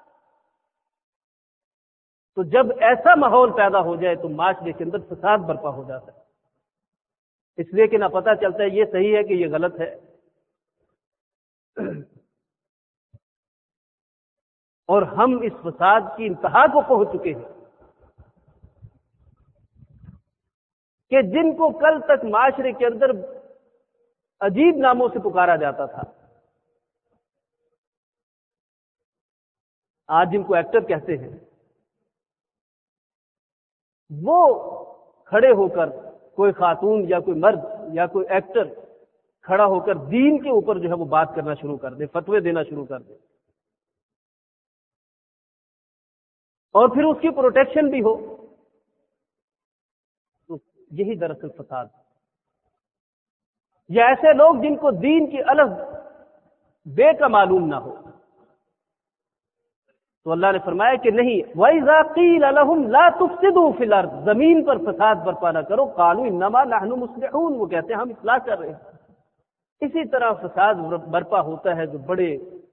تو جب ایسا ماحول پیدا ہو جائے تو معاشرے کے اندر فساد برپا ہو جاتا ہے، اس لیے کہ نہ پتہ چلتا ہے یہ صحیح ہے کہ یہ غلط ہے۔ اور ہم اس فساد کی انتہا کو پہنچ چکے ہیں کہ جن کو کل تک معاشرے کے اندر عجیب ناموں سے پکارا جاتا تھا، آج جن کو ایکٹر کہتے ہیں، وہ کھڑے ہو کر، کوئی خاتون یا کوئی مرد یا کوئی ایکٹر کھڑا ہو کر دین کے اوپر جو ہے وہ بات کرنا شروع کر دے، فتوے دینا شروع کر دے، اور پھر اس کی پروٹیکشن بھی ہو، تو یہی دراصل فساد۔ یا ایسے لوگ جن کو دین کی الگ بے کا معلوم نہ ہو، تو اللہ نے فرمایا کہ نہیں، وَإِذَا قِيلَ لَهُمْ لَا تُفْسِدُوا فِي الْأَرْضِ، زمین پر فساد برپا نہ کرو، قَالُوا إِنَّمَا نَحْنُ مُصْلِحُونَ، وہ کہتے ہیں ہم اصلاح کر رہے ہیں۔ اسی طرح فساد برپا ہوتا ہے جو بڑے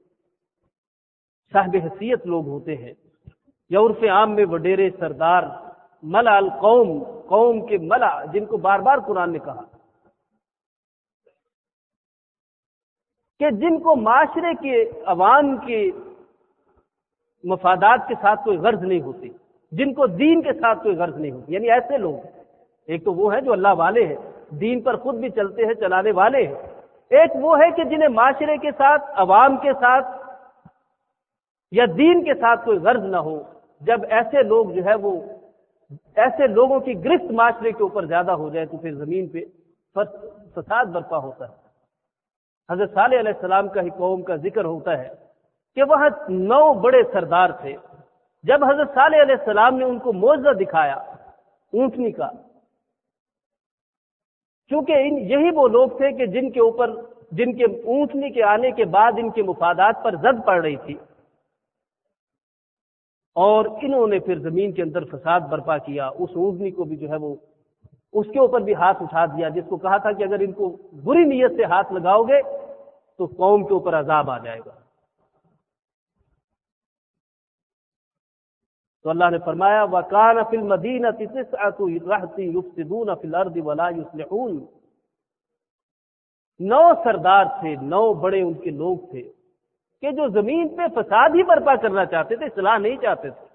صاحب حیثیت لوگ ہوتے ہیں، یا عرف عام میں وڈیرے، سردار، ملا القوم، قوم کے ملا، جن کو بار بار قرآن نے کہا کہ جن کو معاشرے کے عوام کے مفادات کے ساتھ کوئی غرض نہیں ہوتی، جن کو دین کے ساتھ کوئی غرض نہیں ہوتی، یعنی ایسے لوگ، ایک تو وہ ہیں جو اللہ والے ہیں، دین پر خود بھی چلتے ہیں، چلانے والے ہیں، ایک وہ ہے کہ جنہیں معاشرے کے ساتھ، عوام کے ساتھ یا دین کے ساتھ کوئی غرض نہ ہو۔ جب ایسے لوگ جو ہے وہ ایسے لوگوں کی گرفت معاشرے کے اوپر زیادہ ہو جائے تو پھر زمین پہ فساد برپا ہوتا ہے۔ حضرت صالح علیہ السلام کا ہی قوم کا ذکر ہوتا ہے کہ وہاں نو بڑے سردار تھے، جب حضرت صالح علیہ السلام نے ان کو معجزہ دکھایا اونٹنی کا، کیونکہ ان یہی وہ لوگ تھے کہ جن کے اوپر، جن کے اونٹنی کے آنے کے بعد ان کے مفادات پر زد پڑ رہی تھی، اور انہوں نے پھر زمین کے اندر فساد برپا کیا، اس اونٹنی کو بھی جو ہے وہ اس کے اوپر بھی ہاتھ اٹھا دیا، جس کو کہا تھا کہ اگر ان کو بری نیت سے ہاتھ لگاؤ گے تو قوم کے اوپر عذاب آ جائے گا۔ تو اللہ نے فرمایا وَكَانَ فِي الْمَدِينَةِ تِسْعَةُ رَهْطٍ يُفْسِدُونَ فِي الْأَرْضِ وَلَا يُصْلِحُونَ، نو سردار تھے، نو بڑے ان کے لوگ تھے کہ جو زمین پہ فساد ہی برپا کرنا چاہتے تھے، اصلاح نہیں چاہتے تھے۔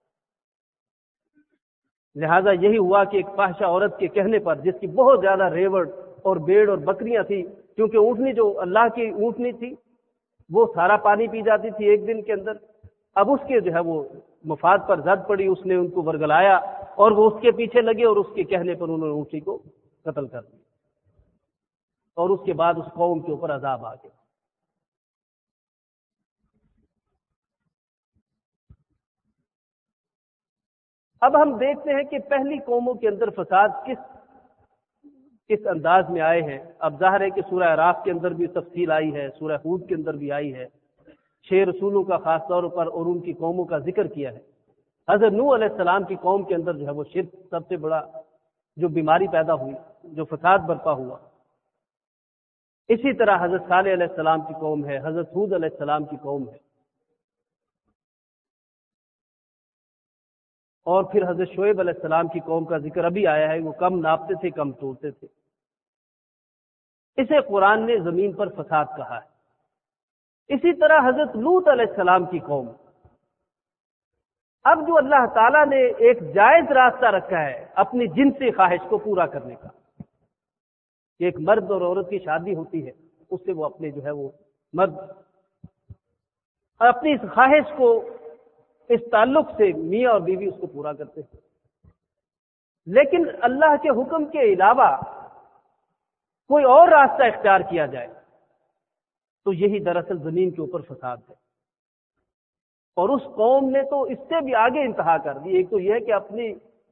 لہذا یہی ہوا کہ ایک فاحشہ عورت کے کہنے پر، جس کی بہت زیادہ ریوڑ اور بیڑ اور بکریاں تھیں، کیونکہ اونٹنی جو اللہ کی اونٹنی تھی وہ سارا پانی پی جاتی تھی ایک دن کے اندر، اب اس کے جو ہے وہ مفاد پر زد پڑی، اس نے ان کو ورگلایا اور وہ اس کے پیچھے لگے، اور اس کے کہنے پر انہوں نے اونٹنی کو قتل کر دیا، اور اس کے بعد اس قوم کے اوپر عذاب آ گیا۔ اب ہم دیکھتے ہیں کہ پہلی قوموں کے اندر فساد کس کس انداز میں آئے ہیں۔ اب ظاہر ہے کہ سورہ اعراف کے اندر بھی تفصیل آئی ہے، سورہ ہود کے اندر بھی آئی ہے، چھ رسولوں کا خاص طور پر اور ان کی قوموں کا ذکر کیا ہے۔ حضرت نوح علیہ السلام کی قوم کے اندر جو ہے وہ شرک سب سے بڑا جو بیماری پیدا ہوئی، جو فساد برپا ہوا۔ اسی طرح حضرت صالح علیہ السلام کی قوم ہے، حضرت ہود علیہ السلام کی قوم ہے، اور پھر حضرت شعیب علیہ السلام کی قوم کا ذکر ابھی آیا ہے، وہ کم ناپتے تھے، کم توڑتے تھے۔ اسے قرآن نے زمین پر فساد کہا ہے۔ اسی طرح حضرت لوط علیہ السلام کی قوم، اب جو اللہ تعالیٰ نے ایک جائز راستہ رکھا ہے اپنی جنسی خواہش کو پورا کرنے کا، کہ ایک مرد اور عورت کی شادی ہوتی ہے، اس سے وہ اپنے جو ہے وہ مرد اپنی اس خواہش کو، اس تعلق سے میاں اور بیوی اس کو پورا کرتے ہیں، لیکن اللہ کے حکم کے علاوہ کوئی اور راستہ اختیار کیا جائے تو یہی دراصل زمین کے اوپر فساد ہے۔ اور اس قوم نے تو اس سے بھی آگے انتہا کر دی۔ ایک تو یہ ہے کہ اپنی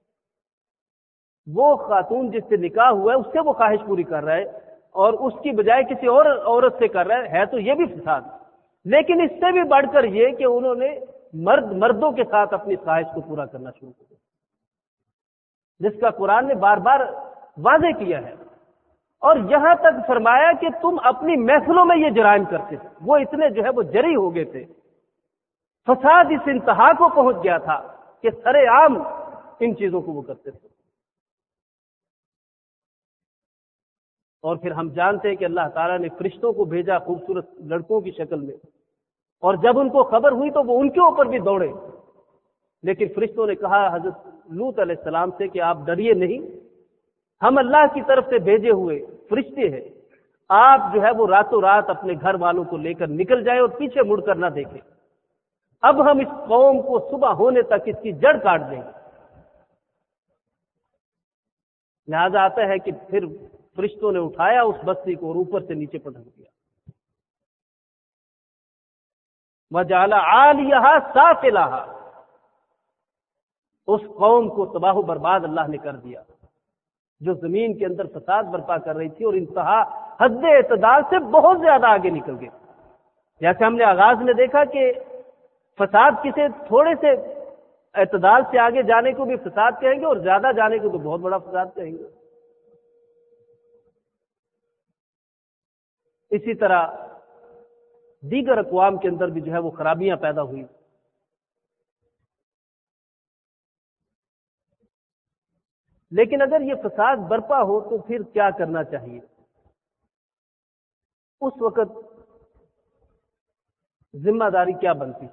وہ خاتون جس سے نکاح ہوا ہے اس سے وہ خواہش پوری کر رہا ہے، اور اس کی بجائے کسی اور عورت سے کر رہا ہے، ہے تو یہ بھی فساد، لیکن اس سے بھی بڑھ کر یہ کہ انہوں نے مرد مردوں کے ساتھ اپنی خواہش کو پورا کرنا شروع کر دیں، جس کا قرآن نے بار بار واضح کیا ہے، اور یہاں تک فرمایا کہ تم اپنی محفلوں میں یہ جرائم کرتے تھے۔ وہ اتنے جو ہے وہ جری ہو گئے تھے، فساد اس انتہا کو پہنچ گیا تھا کہ سرے عام ان چیزوں کو وہ کرتے تھے۔ اور پھر ہم جانتے ہیں کہ اللہ تعالیٰ نے فرشتوں کو بھیجا خوبصورت لڑکوں کی شکل میں، اور جب ان کو خبر ہوئی تو وہ ان کے اوپر بھی دوڑے، لیکن فرشتوں نے کہا حضرت لوط علیہ السلام سے کہ آپ ڈریے نہیں، ہم اللہ کی طرف سے بھیجے ہوئے فرشتے ہیں، آپ جو ہے وہ راتوں رات اپنے گھر والوں کو لے کر نکل جائیں اور پیچھے مڑ کر نہ دیکھیں، اب ہم اس قوم کو صبح ہونے تک اس کی جڑ کاٹ دیں گے۔ لہذا آتا ہے کہ پھر فرشتوں نے اٹھایا اس بستی کو اور اوپر سے نیچے پٹک دیا۔ وَجَعَلَ عَالِيَهَا سَافِلَهَا، اس قوم کو تباہ و برباد اللہ نے کر دیا جو زمین کے اندر فساد برپا کر رہی تھی، اور انتہا حد اعتدال سے بہت زیادہ آگے نکل گئے۔ جیسے ہم نے آغاز میں دیکھا کہ فساد کسے تھوڑے سے اعتدال سے آگے جانے کو بھی فساد کہیں گے، اور زیادہ جانے کو تو بہت بڑا فساد کہیں گے۔ اسی طرح دیگر اقوام کے اندر بھی جو ہے وہ خرابیاں پیدا ہوئی۔ لیکن اگر یہ فساد برپا ہو تو پھر کیا کرنا چاہیے؟ اس وقت ذمہ داری کیا بنتی؟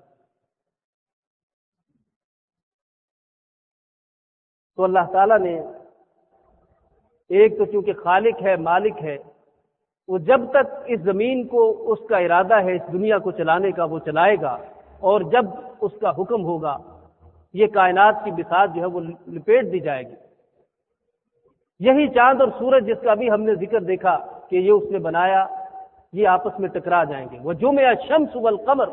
تو اللہ تعالیٰ نے ایک تو چونکہ خالق ہے، مالک ہے، وہ جب تک اس زمین کو اس کا ارادہ ہے اس دنیا کو چلانے کا وہ چلائے گا، اور جب اس کا حکم ہوگا یہ کائنات کی بساط جو ہے وہ لپیٹ دی جائے گی۔ یہی چاند اور سورج جس کا بھی ہم نے ذکر دیکھا کہ یہ اس نے بنایا، یہ آپس میں ٹکرا جائیں گے، وَجُمِعَ الشَّمْسُ وَالْقَمَرُ۔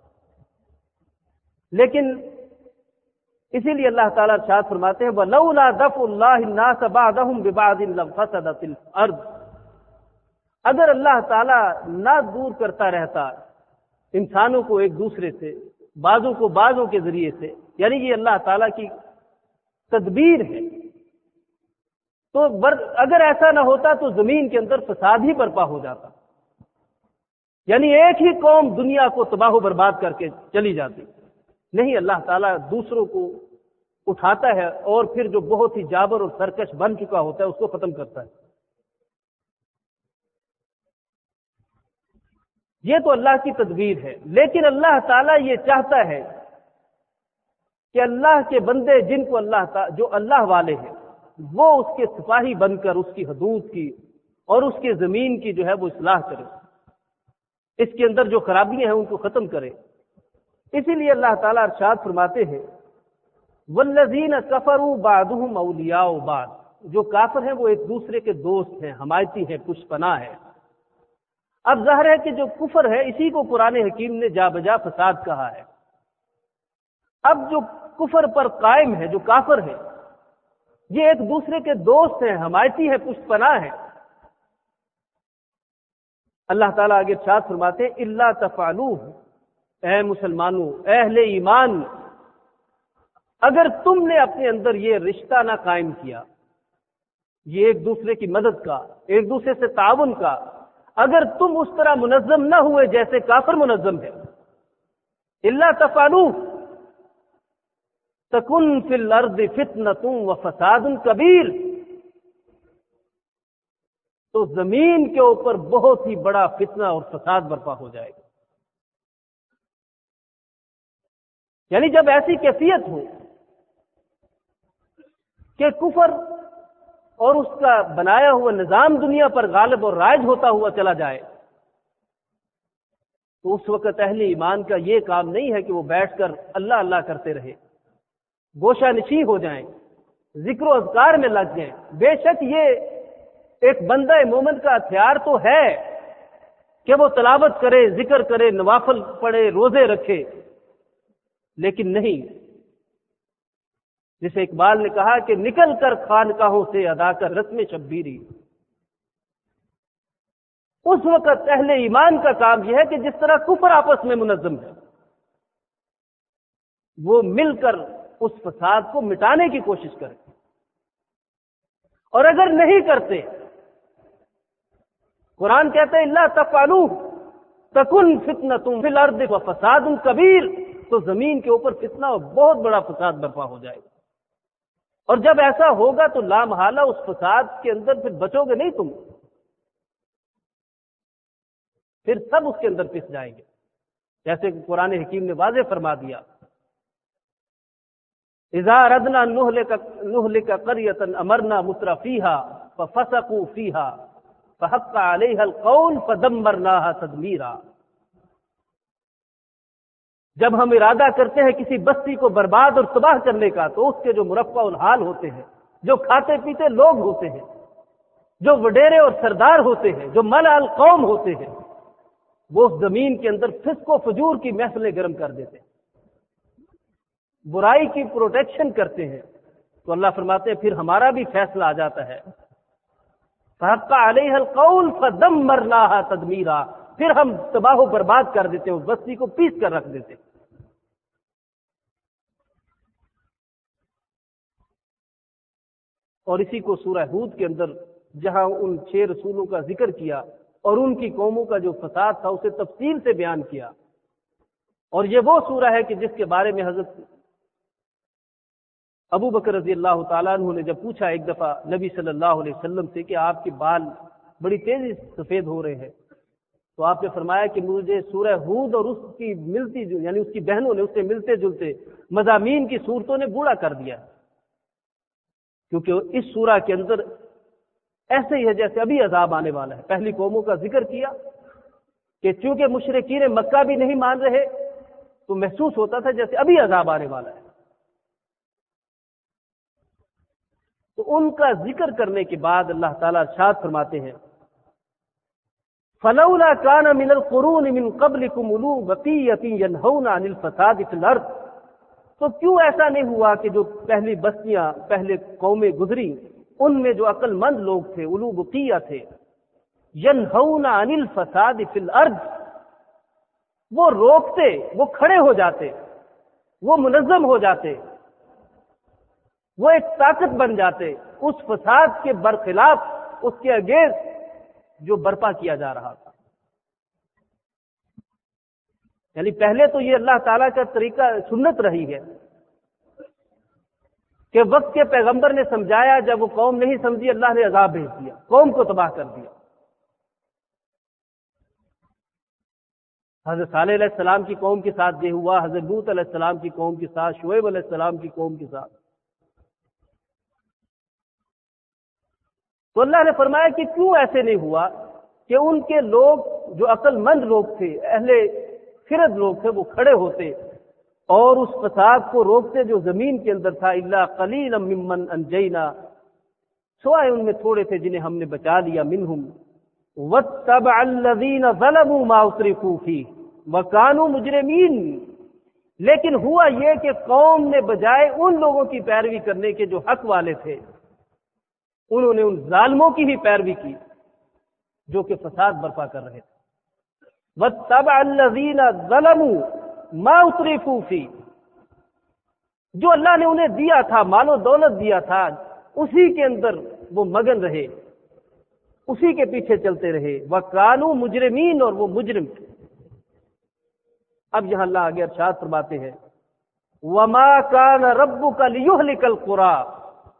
لیکن اسی لیے اللہ تعالیٰ ارشاد فرماتے ہیں وَلَوْلَا دَفْعُ اللَّهِ النَّاسَ بَعْضَهُمْ بِبَعْضٍ لَفَسَدَتِ الْأَرْضُ، اگر اللہ تعالیٰ نہ دور کرتا رہتا انسانوں کو ایک دوسرے سے، بعضوں کو بعضوں کے ذریعے سے، یعنی یہ اللہ تعالیٰ کی تدبیر ہے، تو اگر ایسا نہ ہوتا تو زمین کے اندر فساد ہی برپا ہو جاتا، یعنی ایک ہی قوم دنیا کو تباہ و برباد کر کے چلی جاتی۔ نہیں، اللہ تعالیٰ دوسروں کو اٹھاتا ہے اور پھر جو بہت ہی جابر اور سرکش بن چکا ہوتا ہے اس کو ختم کرتا ہے۔ یہ تو اللہ کی تدبیر ہے، لیکن اللہ تعالیٰ یہ چاہتا ہے کہ اللہ کے بندے جن کو اللہ تعالیٰ جو اللہ والے ہیں وہ اس کے سپاہی بن کر اس کی حدود کی اور اس کے زمین کی جو ہے وہ اصلاح کرے، اس کے اندر جو خرابیاں ہیں ان کو ختم کرے۔ اسی لیے اللہ تعالیٰ ارشاد فرماتے ہیں والذین کفروا بعضهم اولیاء بعض، جو کافر ہیں وہ ایک دوسرے کے دوست ہیں، حمایتی ہیں، پشت پناہ ہے۔ اب ظاہر ہے کہ جو کفر ہے اسی کو قرآن حکیم نے جا بجا فساد کہا ہے۔ اب جو کفر پر قائم ہے، جو کافر ہے، یہ ایک دوسرے کے دوست ہیں، حمایتی ہیں، پشت پناہ ہیں۔ اللہ تعالیٰ آگے ارشاد فرماتے ہیں الا تفعلوہ، اے مسلمانوں، اے اہل ایمان، اگر تم نے اپنے اندر یہ رشتہ نہ قائم کیا، یہ ایک دوسرے کی مدد کا، ایک دوسرے سے تعاون کا، اگر تم اس طرح منظم نہ ہوئے جیسے کافر منظم ہے، الا تفعلوہ تکن فی الارض فتنۃ وفساد کبیر، تو زمین کے اوپر بہت ہی بڑا فتنہ اور فساد برپا ہو جائے گا۔ یعنی جب ایسی کیفیت ہو کہ کفر اور اس کا بنایا ہوا نظام دنیا پر غالب اور رائج ہوتا ہوا چلا جائے، تو اس وقت اہل ایمان کا یہ کام نہیں ہے کہ وہ بیٹھ کر اللہ اللہ کرتے رہے، گوشہ نشین ہو جائیں، ذکر و اذکار میں لگ جائیں۔ بے شک یہ ایک بندہ مومن کا ہتھیار تو ہے کہ وہ تلاوت کرے، ذکر کرے، نوافل پڑھے، روزے رکھے، لیکن نہیں، جسے اقبال نے کہا کہ نکل کر خانقاہوں سے ادا کر رسم شبیری، اس وقت اہل ایمان کا کام یہ ہے کہ جس طرح کفر آپس میں منظم ہے، وہ مل کر اس فساد کو مٹانے کی کوشش کریں، اور اگر نہیں کرتے، قرآن کہتا ہے الا تفعلوا تکن فتنۃ فی الارض وفساد کبیر، تو زمین کے اوپر فتنہ اور بہت بڑا فساد برپا ہو جائے گا، اور جب ایسا ہوگا تو لا محالہ اس فساد کے اندر پھر بچو گے نہیں، تم پھر سب اس کے اندر پس جائیں گے، جیسے کہ قرآن حکیم نے واضح فرما دیا اذا اردنا نہلک قریۃ امرنا مترفیہا ففسقوا فیہا فحق علیہا القول فدمرناہا تدمیرا۔ جب ہم ارادہ کرتے ہیں کسی بستی کو برباد اور تباہ کرنے کا تو اس کے جو مرفع الحال ہوتے ہیں، جو کھاتے پیتے لوگ ہوتے ہیں، جو وڈیرے اور سردار ہوتے ہیں، جو ملأ القوم ہوتے ہیں، وہ اس زمین کے اندر فسق و فجور کی محفلیں گرم کر دیتے ہیں، برائی کی پروٹیکشن کرتے ہیں، تو اللہ فرماتے ہیں پھر ہمارا بھی فیصلہ آ جاتا ہے فحق علیہ القول فدمرناہا تدمیرا، پھر ہم تباہ و برباد کر دیتے ہیں، اس بستی کو پیس کر رکھ دیتے ہیں۔ اور اسی کو سورہ ہود کے اندر جہاں ان چھ رسولوں کا ذکر کیا اور ان کی قوموں کا جو فساد تھا اسے تفصیل سے بیان کیا، اور یہ وہ سورہ ہے کہ جس کے بارے میں حضرت ابو بکر رضی اللہ تعالیٰ عنہ نے جب پوچھا ایک دفعہ نبی صلی اللہ علیہ وسلم سے کہ آپ کے بال بڑی تیزی سے سفید ہو رہے ہیں، تو آپ نے فرمایا کہ مجھے سورہ ہود اور اس کی ملتی جو یعنی اس کی بہنوں نے اس سے ملتے جلتے مضامین کی صورتوں نے بوڑھا کر دیا، کیونکہ اس سورہ کے اندر ایسے ہی ہے جیسے ابھی عذاب آنے والا ہے۔ پہلی قوموں کا ذکر کیا کہ چونکہ مشرکین مکہ بھی نہیں مان رہے تو محسوس ہوتا تھا جیسے ابھی عذاب آنے والا ہے، تو ان کا ذکر کرنے کے بعد اللہ تعالیٰ ارشاد فرماتے ہیں فَلَوْلَا كَانَ مِنَ الْقُرُونِ مِنْ قَبْلِكُمْ أُولُو بَقِيَّةٍ يَنْهَوْنَ عَنِ الْفَسَادِ فِي الْأَرْضِ، تو کیوں ایسا نہیں ہوا کہ جو پہلی بستیاں پہلے قومیں گزری ان میں جو عقل مند لوگ تھے، اولو بقیہ تھے، ینہون عن الفساد فی الارض، وہ روکتے، وہ کھڑے ہو جاتے، وہ منظم ہو جاتے، وہ ایک طاقت بن جاتے اس فساد کے برخلاف، اس کے اگینسٹ جو برپا کیا جا رہا تھا۔ یعنی پہلے تو یہ اللہ تعالیٰ کا طریقہ سنت رہی ہے کہ وقت کے پیغمبر نے سمجھایا، جب وہ قوم نہیں سمجھی اللہ نے عذاب بھیج دیا، قوم کو تباہ کر دیا۔ حضرت صالح علیہ السلام کی قوم کے ساتھ یہ ہوا، حضرت لوط علیہ السلام کی قوم کے ساتھ، شعیب علیہ السلام کی قوم کے ساتھ۔ تو اللہ نے فرمایا کہ کیوں ایسے نہیں ہوا کہ ان کے لوگ جو عقل مند لوگ تھے، اہل خرد لوگ تھے، وہ کھڑے ہوتے اور اس فساد کو روکتے جو زمین کے اندر تھا۔ الا قلیلا ممن انجینا، سوائے ان میں تھوڑے تھے جنہیں ہم نے بچا لیا۔ منہم واتبع الذین ظلموا ما اترفوا فیہ وکانوا مجرمین، لیکن ہوا یہ کہ قوم نے بجائے ان لوگوں کی پیروی کرنے کے جو حق والے تھے، انہوں نے ان ظالموں کی ہی پیروی کی جو کہ فساد برپا کر رہے تھے۔ واتبع الذین ظلموا ما اترفوا فیہ، جو اللہ نے انہیں دیا تھا، مال و دولت دیا تھا، اسی کے اندر وہ مگن رہے، اسی کے پیچھے چلتے رہے۔ وَكَانُوا مجرمین، اور وہ مجرم تھے۔ اب یہاں اللہ آگے ارشاد فرماتے ہیں وَمَا كَانَ رَبُّكَ لِيُهْلِكَ الْقُرَىٰ،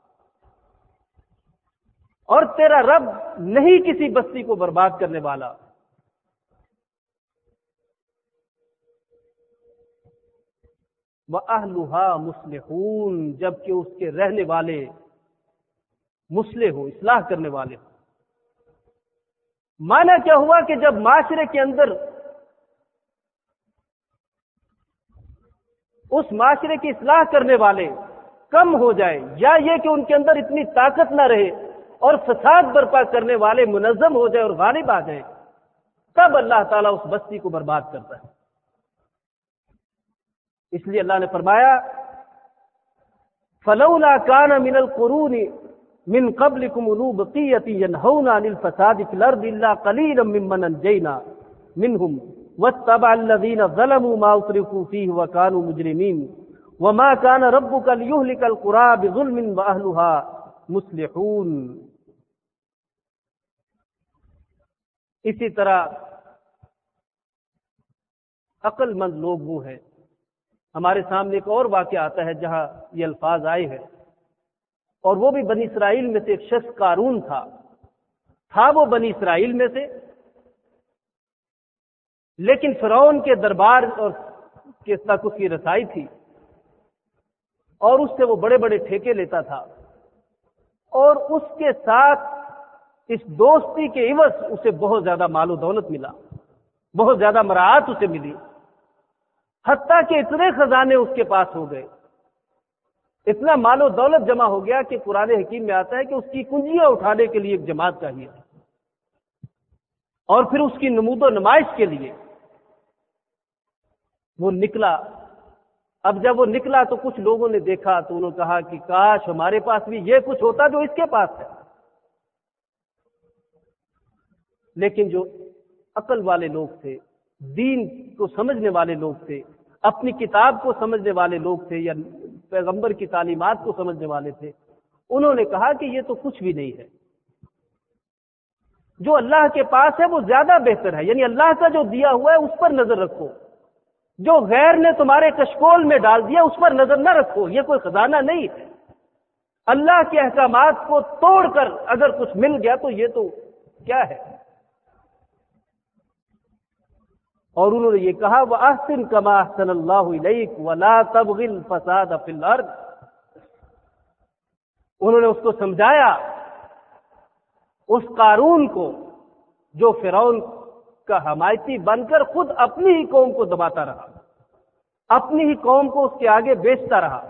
اور تیرا رب نہیں کسی بستی کو برباد کرنے والا۔ وَأَهْلُهَا مُصْلِحُونَ، جبکہ اس کے رہنے والے مصلح ہو، اصلاح کرنے والے ہو۔ معنی کیا ہوا کہ جب معاشرے کے اندر اس معاشرے کی اصلاح کرنے والے کم ہو جائیں، یا یہ کہ ان کے اندر اتنی طاقت نہ رہے اور فساد برپا کرنے والے منظم ہو جائے اور غالب آ جائیں، تب اللہ تعالیٰ اس بستی کو برباد کرتا ہے۔ اس لیے اللہ نے فرمایا فَلَوْلَا كَانَ مِنَ الْقُرُونِ مِنْ قَبْلِكُمْ أُولُو بَقِيَّةٍ يَنْهَوْنَ عَنِ الْفَسَادِ فِي الْأَرْضِ إِلَّا قَلِيلًا مِّمَّنْ أَنْجَيْنَا مِنْهُمْ وَاتَّبَعَ الَّذِينَ ظَلَمُوا مَا أُتْرِفُوا فِيهِ وَكَانُوا مُجْرِمِينَ وما كان ربك ليهلك القرى بظلم واهلها مصلحون۔ اسی طرح عقل مند لوگ وہ ہیں، ہمارے سامنے ایک اور واقعہ آتا ہے جہاں یہ الفاظ آئے ہیں، اور وہ بھی بنی اسرائیل میں سے ایک شخص قارون تھا تھا وہ بنی اسرائیل میں سے، لیکن فرعون کے دربار اور کے تک اس کی رسائی تھی، اور اس سے وہ بڑے بڑے ٹھیکے لیتا تھا، اور اس کے ساتھ اس دوستی کے عوض اسے بہت زیادہ مال و دولت ملا، بہت زیادہ مراعات اسے ملی، حتیٰ کہ اتنے خزانے اس کے پاس ہو گئے، اتنا مال و دولت جمع ہو گیا کہ قرآن حکیم میں آتا ہے کہ اس کی کنجیاں اٹھانے کے لیے ایک جماعت چاہیے، اور پھر اس کی نمود و نمائش کے لیے وہ نکلا۔ اب جب وہ نکلا تو کچھ لوگوں نے دیکھا تو انہوں نے کہا کہ کاش ہمارے پاس بھی یہ کچھ ہوتا جو اس کے پاس ہے، لیکن جو عقل والے لوگ تھے، دین کو سمجھنے والے لوگ تھے، اپنی کتاب کو سمجھنے والے لوگ تھے، یا پیغمبر کی تعلیمات کو سمجھنے والے تھے، انہوں نے کہا کہ یہ تو کچھ بھی نہیں ہے، جو اللہ کے پاس ہے وہ زیادہ بہتر ہے، یعنی اللہ کا جو دیا ہوا ہے اس پر نظر رکھو، جو غیر نے تمہارے کشکول میں ڈال دیا اس پر نظر نہ رکھو، یہ کوئی خزانہ نہیں ہے، اللہ کے احکامات کو توڑ کر اگر کچھ مل گیا تو یہ تو کیا ہے۔ اور انہوں نے یہ کہا وَأَحْسِن كَمَا أَحْسَنَ اللَّهُ إِلَيْكَ وَلَا تَبْغِ الْفَسَادَ فِي الْأَرْضِ۔ انہوں نے اس کو سمجھایا، اس قارون کو جو فرعون کا حمایتی بن کر خود اپنی ہی قوم کو دباتا رہا، اپنی ہی قوم کو اس کے آگے بیچتا رہا۔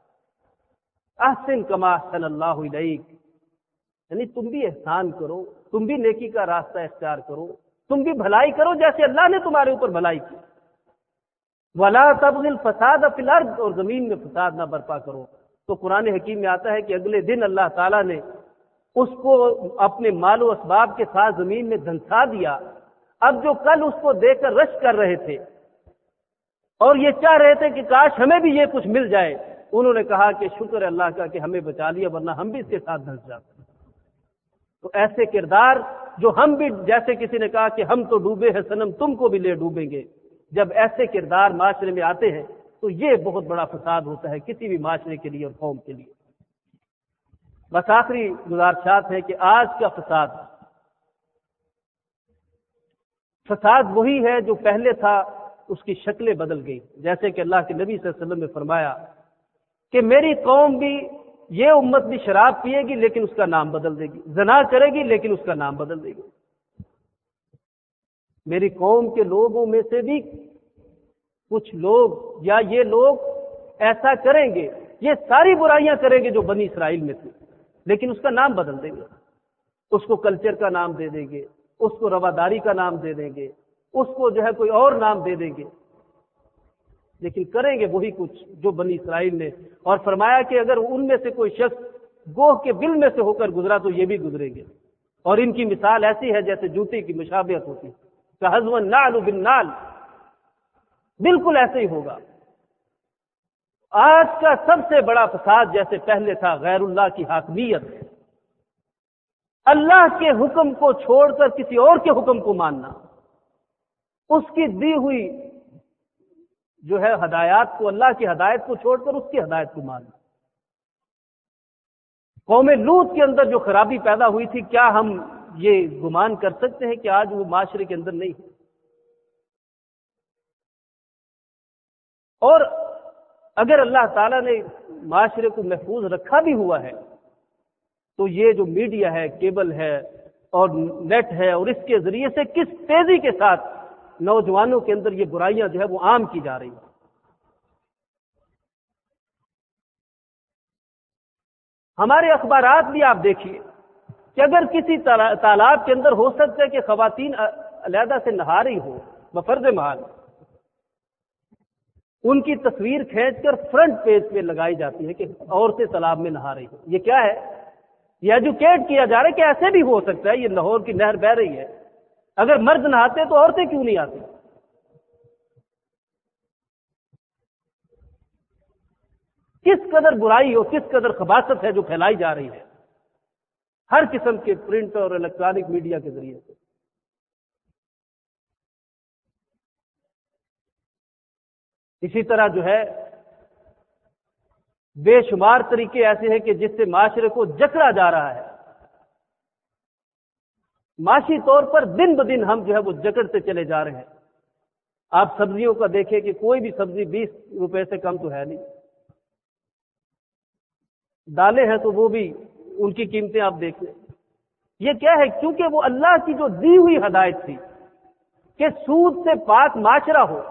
احسن کما احسن اللہ الیک، یعنی تم بھی احسان کرو، تم بھی نیکی کا راستہ اختیار کرو، تم بھی بھلائی کرو جیسے اللہ نے تمہارے اوپر بھلائی کی۔ ولا تبغ الفساد فی الارض، اور زمین میں فساد نہ برپا کرو۔ تو قرآن حکیم میں آتا ہے کہ اگلے دن اللہ تعالیٰ نے اس کو اپنے مال و اسباب کے ساتھ زمین میں دھنسا دیا۔ اب جو کل اس کو دیکھ کر رش کر رہے تھے اور یہ چاہ رہے تھے کہ کاش ہمیں بھی یہ کچھ مل جائے، انہوں نے کہا کہ شکر اللہ کا کہ ہمیں بچا لیا، ورنہ ہم بھی اس کے ساتھ دھنس جاتے۔ تو ایسے کردار جو ہم بھی، جیسے کسی نے کہا کہ ہم تو ڈوبے ہیں صنم تم کو بھی لے ڈوبیں گے، جب ایسے کردار معاشرے میں آتے ہیں تو یہ بہت بڑا فساد ہوتا ہے کسی بھی معاشرے کے لیے اور قوم کے لیے۔ بس آخری گزارشات ہے کہ آج کا فساد فساد وہی ہے جو پہلے تھا، اس کی شکلیں بدل گئی، جیسے کہ اللہ کے نبی صلی اللہ علیہ وسلم نے فرمایا کہ میری قوم بھی، یہ امت بھی شراب پیے گی لیکن اس کا نام بدل دے گی، زنا کرے گی لیکن اس کا نام بدل دے گی۔ میری قوم کے لوگوں میں سے بھی کچھ لوگ یا یہ لوگ ایسا کریں گے، یہ ساری برائیاں کریں گے جو بنی اسرائیل میں تھی، لیکن اس کا نام بدل دیں گے، اس کو کلچر کا نام دے دیں گے، اس کو رواداری کا نام دے دیں گے، اس کو جو ہے کوئی اور نام دے دیں گے، لیکن کریں گے وہی کچھ جو بنی اسرائیل نے۔ اور فرمایا کہ اگر ان میں سے کوئی شخص گوہ کے بل میں سے ہو کر گزرا تو یہ بھی گزریں گے، اور ان کی مثال ایسی ہے جیسے جوتے کی مشابہت ہوتی ہے، کحظو النعل بالنعل، بالکل ایسے ہی ہوگا۔ آج کا سب سے بڑا فساد جیسے پہلے تھا غیر اللہ کی حاکمیت، اللہ کے حکم کو چھوڑ کر کسی اور کے حکم کو ماننا، اس کی دی ہوئی جو ہے ہدایات کو، اللہ کی ہدایت کو چھوڑ کر اس کی ہدایت کو ماننا۔ قوم لوط کے اندر جو خرابی پیدا ہوئی تھی، کیا ہم یہ گمان کر سکتے ہیں کہ آج وہ معاشرے کے اندر نہیں ہے؟ اور اگر اللہ تعالیٰ نے معاشرے کو محفوظ رکھا بھی ہوا ہے تو یہ جو میڈیا ہے، کیبل ہے اور نیٹ ہے، اور اس کے ذریعے سے کس تیزی کے ساتھ نوجوانوں کے اندر یہ برائیاں جو ہے وہ عام کی جا رہی ہیں۔ ہمارے اخبارات بھی آپ دیکھیے کہ اگر کسی تالاب کے اندر ہو سکتا ہے کہ خواتین علیحدہ سے نہا رہی ہو بفرض محال، ان کی تصویر کھینچ کر فرنٹ پیج پہ لگائی جاتی ہے کہ عورتیں تالاب میں نہا رہی ہیں۔ یہ کیا ہے؟ یہ ایجوکیٹ کیا جا رہا ہے کہ ایسے بھی ہو سکتا ہے، یہ لاہور کی نہر بہہ رہی ہے، اگر مرد نہاتے تو عورتیں کیوں نہیں آتی؟ کس قدر برائی اور کس قدر خباثت ہے جو پھیلائی جا رہی ہے ہر قسم کے پرنٹ اور الیکٹرانک میڈیا کے ذریعے سے۔ اسی طرح جو ہے بے شمار طریقے ایسے ہیں کہ جس سے معاشرے کو جکڑا جا رہا ہے، معاشی طور پر دن بدن ہم جو ہے وہ جکڑتے چلے جا رہے ہیں۔ آپ سبزیوں کا دیکھیں کہ کوئی بھی سبزی بیس روپے سے کم تو ہے نہیں، دالیں ہیں تو وہ بھی ان کی قیمتیں آپ دیکھ لیں۔ یہ کیا ہے؟ کیونکہ وہ اللہ کی جو دی ہوئی ہدایت تھی کہ سود سے پاک معاشرہ ہو،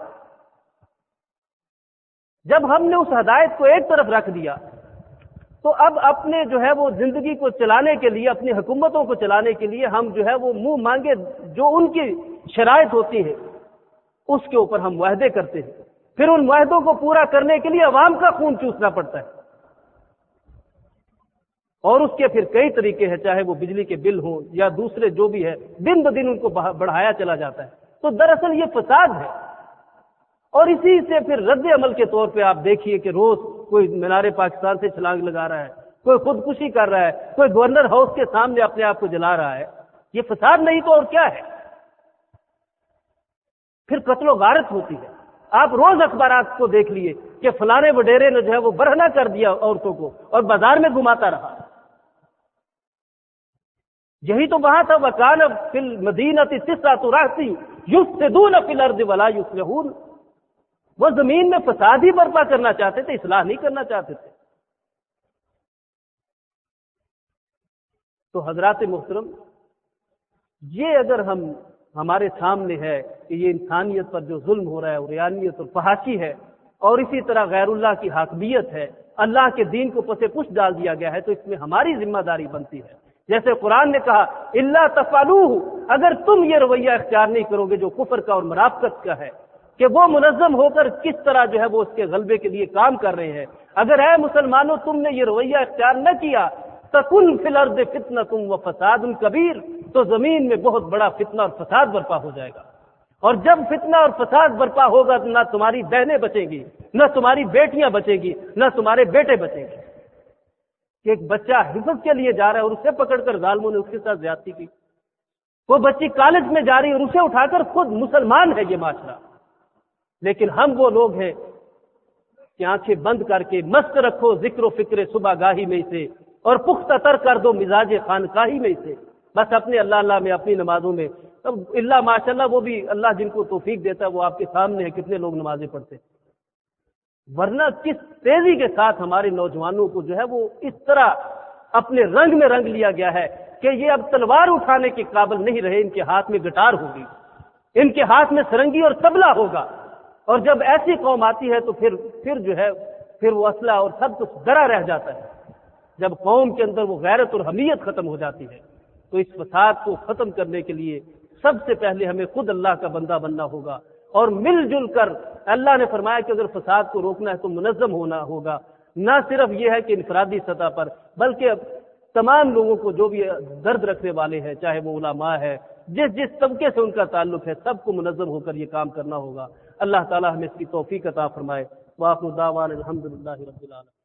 جب ہم نے اس ہدایت کو ایک طرف رکھ دیا تو اب اپنے جو ہے وہ زندگی کو چلانے کے لیے، اپنی حکومتوں کو چلانے کے لیے ہم جو ہے وہ منہ مانگے جو ان کی شرائط ہوتی ہے اس کے اوپر ہم معاہدے کرتے ہیں، پھر ان معاہدوں کو پورا کرنے کے لیے عوام کا خون چوسنا پڑتا ہے، اور اس کے پھر کئی طریقے ہیں، چاہے وہ بجلی کے بل ہوں یا دوسرے جو بھی ہے، دن بدن ان کو بڑھایا چلا جاتا ہے۔ تو دراصل یہ فساد ہے، اور اسی سے پھر رد عمل کے طور پہ آپ دیکھیے کہ روز کوئی مینار پاکستان سے چھلانگ لگا رہا ہے، کوئی خودکشی کر رہا ہے، کوئی گورنر ہاؤس کے سامنے اپنے آپ کو جلا رہا ہے۔ یہ فساد نہیں تو اور کیا ہے؟ پھر قتل و غارت ہوتی ہے۔ آپ روز اخبارات کو دیکھ لیے کہ فلانے وڈیرے نے جو ہے وہ برہنہ کر دیا عورتوں کو اور بازار میں گھماتا رہا۔ یہی تو وہاں تھا، وَكَانَ فِي الْمَدِينَةِ تِسْعَةُ رَهْطٍ يُفْسِدُونَ فِي الْأَرْضِ وَلَا يُصْلِحُونَ۔ وہ زمین میں فساد ہی برپا کرنا چاہتے تھے، اصلاح نہیں کرنا چاہتے تھے۔ تو حضرات محترم، یہ اگر ہم ہمارے سامنے ہے کہ یہ انسانیت پر جو ظلم ہو رہا ہے، عریانیت اور فحاشی ہے، اور اسی طرح غیر اللہ کی حاکمیت ہے، اللہ کے دین کو پس پش ڈال دیا گیا ہے، تو اس میں ہماری ذمہ داری بنتی ہے۔ جیسے قرآن نے کہا الا تفعلوہ، اگر تم یہ رویہ اختیار نہیں کرو گے جو کفر کا اور منافقت کا ہے، کہ وہ منظم ہو کر کس طرح جو ہے وہ اس کے غلبے کے لیے کام کر رہے ہیں، اگر اے مسلمانوں تم نے یہ رویہ اختیار نہ کیا، تکن فی الارض فتنۃ و فساد کبیر، تو زمین میں بہت بڑا فتنہ اور فساد برپا ہو جائے گا۔ اور جب فتنہ اور فساد برپا ہوگا تو نہ تمہاری بہنیں بچیں گی، نہ تمہاری بیٹیاں بچیں گی، نہ تمہارے بیٹے بچیں گے۔ کہ ایک بچہ حفظ کے لیے جا رہا ہے اور اسے پکڑ کر ظالموں نے اس کے ساتھ زیادتی کی، وہ بچی کالج میں جا رہی ہے اور اسے اٹھا کر خود مسلمان ہے یہ معاشرہ، لیکن ہم وہ لوگ ہیں کہ آنکھیں بند کر کے مست رکھو ذکر و فکر صبح گاہی میں سے، اور پختہ تر کر دو مزاج خانقاہی میں سے، بس اپنے اللہ اللہ میں، اپنی نمازوں میں۔ اب اللہ ماشاءاللہ وہ بھی اللہ جن کو توفیق دیتا ہے وہ آپ کے سامنے ہے، کتنے لوگ نمازیں پڑھتے ہیں، ورنہ کس تیزی کے ساتھ ہمارے نوجوانوں کو جو ہے وہ اس طرح اپنے رنگ میں رنگ لیا گیا ہے کہ یہ اب تلوار اٹھانے کے قابل نہیں رہے، ان کے ہاتھ میں گٹار ہوگی، ان کے ہاتھ میں سرنگی اور طبلہ ہوگا، اور جب ایسی قوم آتی ہے تو پھر پھر جو ہے پھر وہ اسلحہ اور سب کچھ ڈرا رہ جاتا ہے۔ جب قوم کے اندر وہ غیرت اور حمیت ختم ہو جاتی ہے تو اس فساد کو ختم کرنے کے لیے سب سے پہلے ہمیں خود اللہ کا بندہ بننا ہوگا، اور مل جل کر اللہ نے فرمایا کہ اگر فساد کو روکنا ہے تو منظم ہونا ہوگا، نہ صرف یہ ہے کہ انفرادی سطح پر بلکہ تمام لوگوں کو جو بھی درد رکھنے والے ہیں، چاہے وہ علماء ہے، جس جس طبقے سے ان کا تعلق ہے، سب کو منظم ہو کر یہ کام کرنا ہوگا۔ اللہ تعالی ہمیں اس کی توفیق عطا فرمائے۔ وآخر دعوانا الحمدللہ رب العالمین۔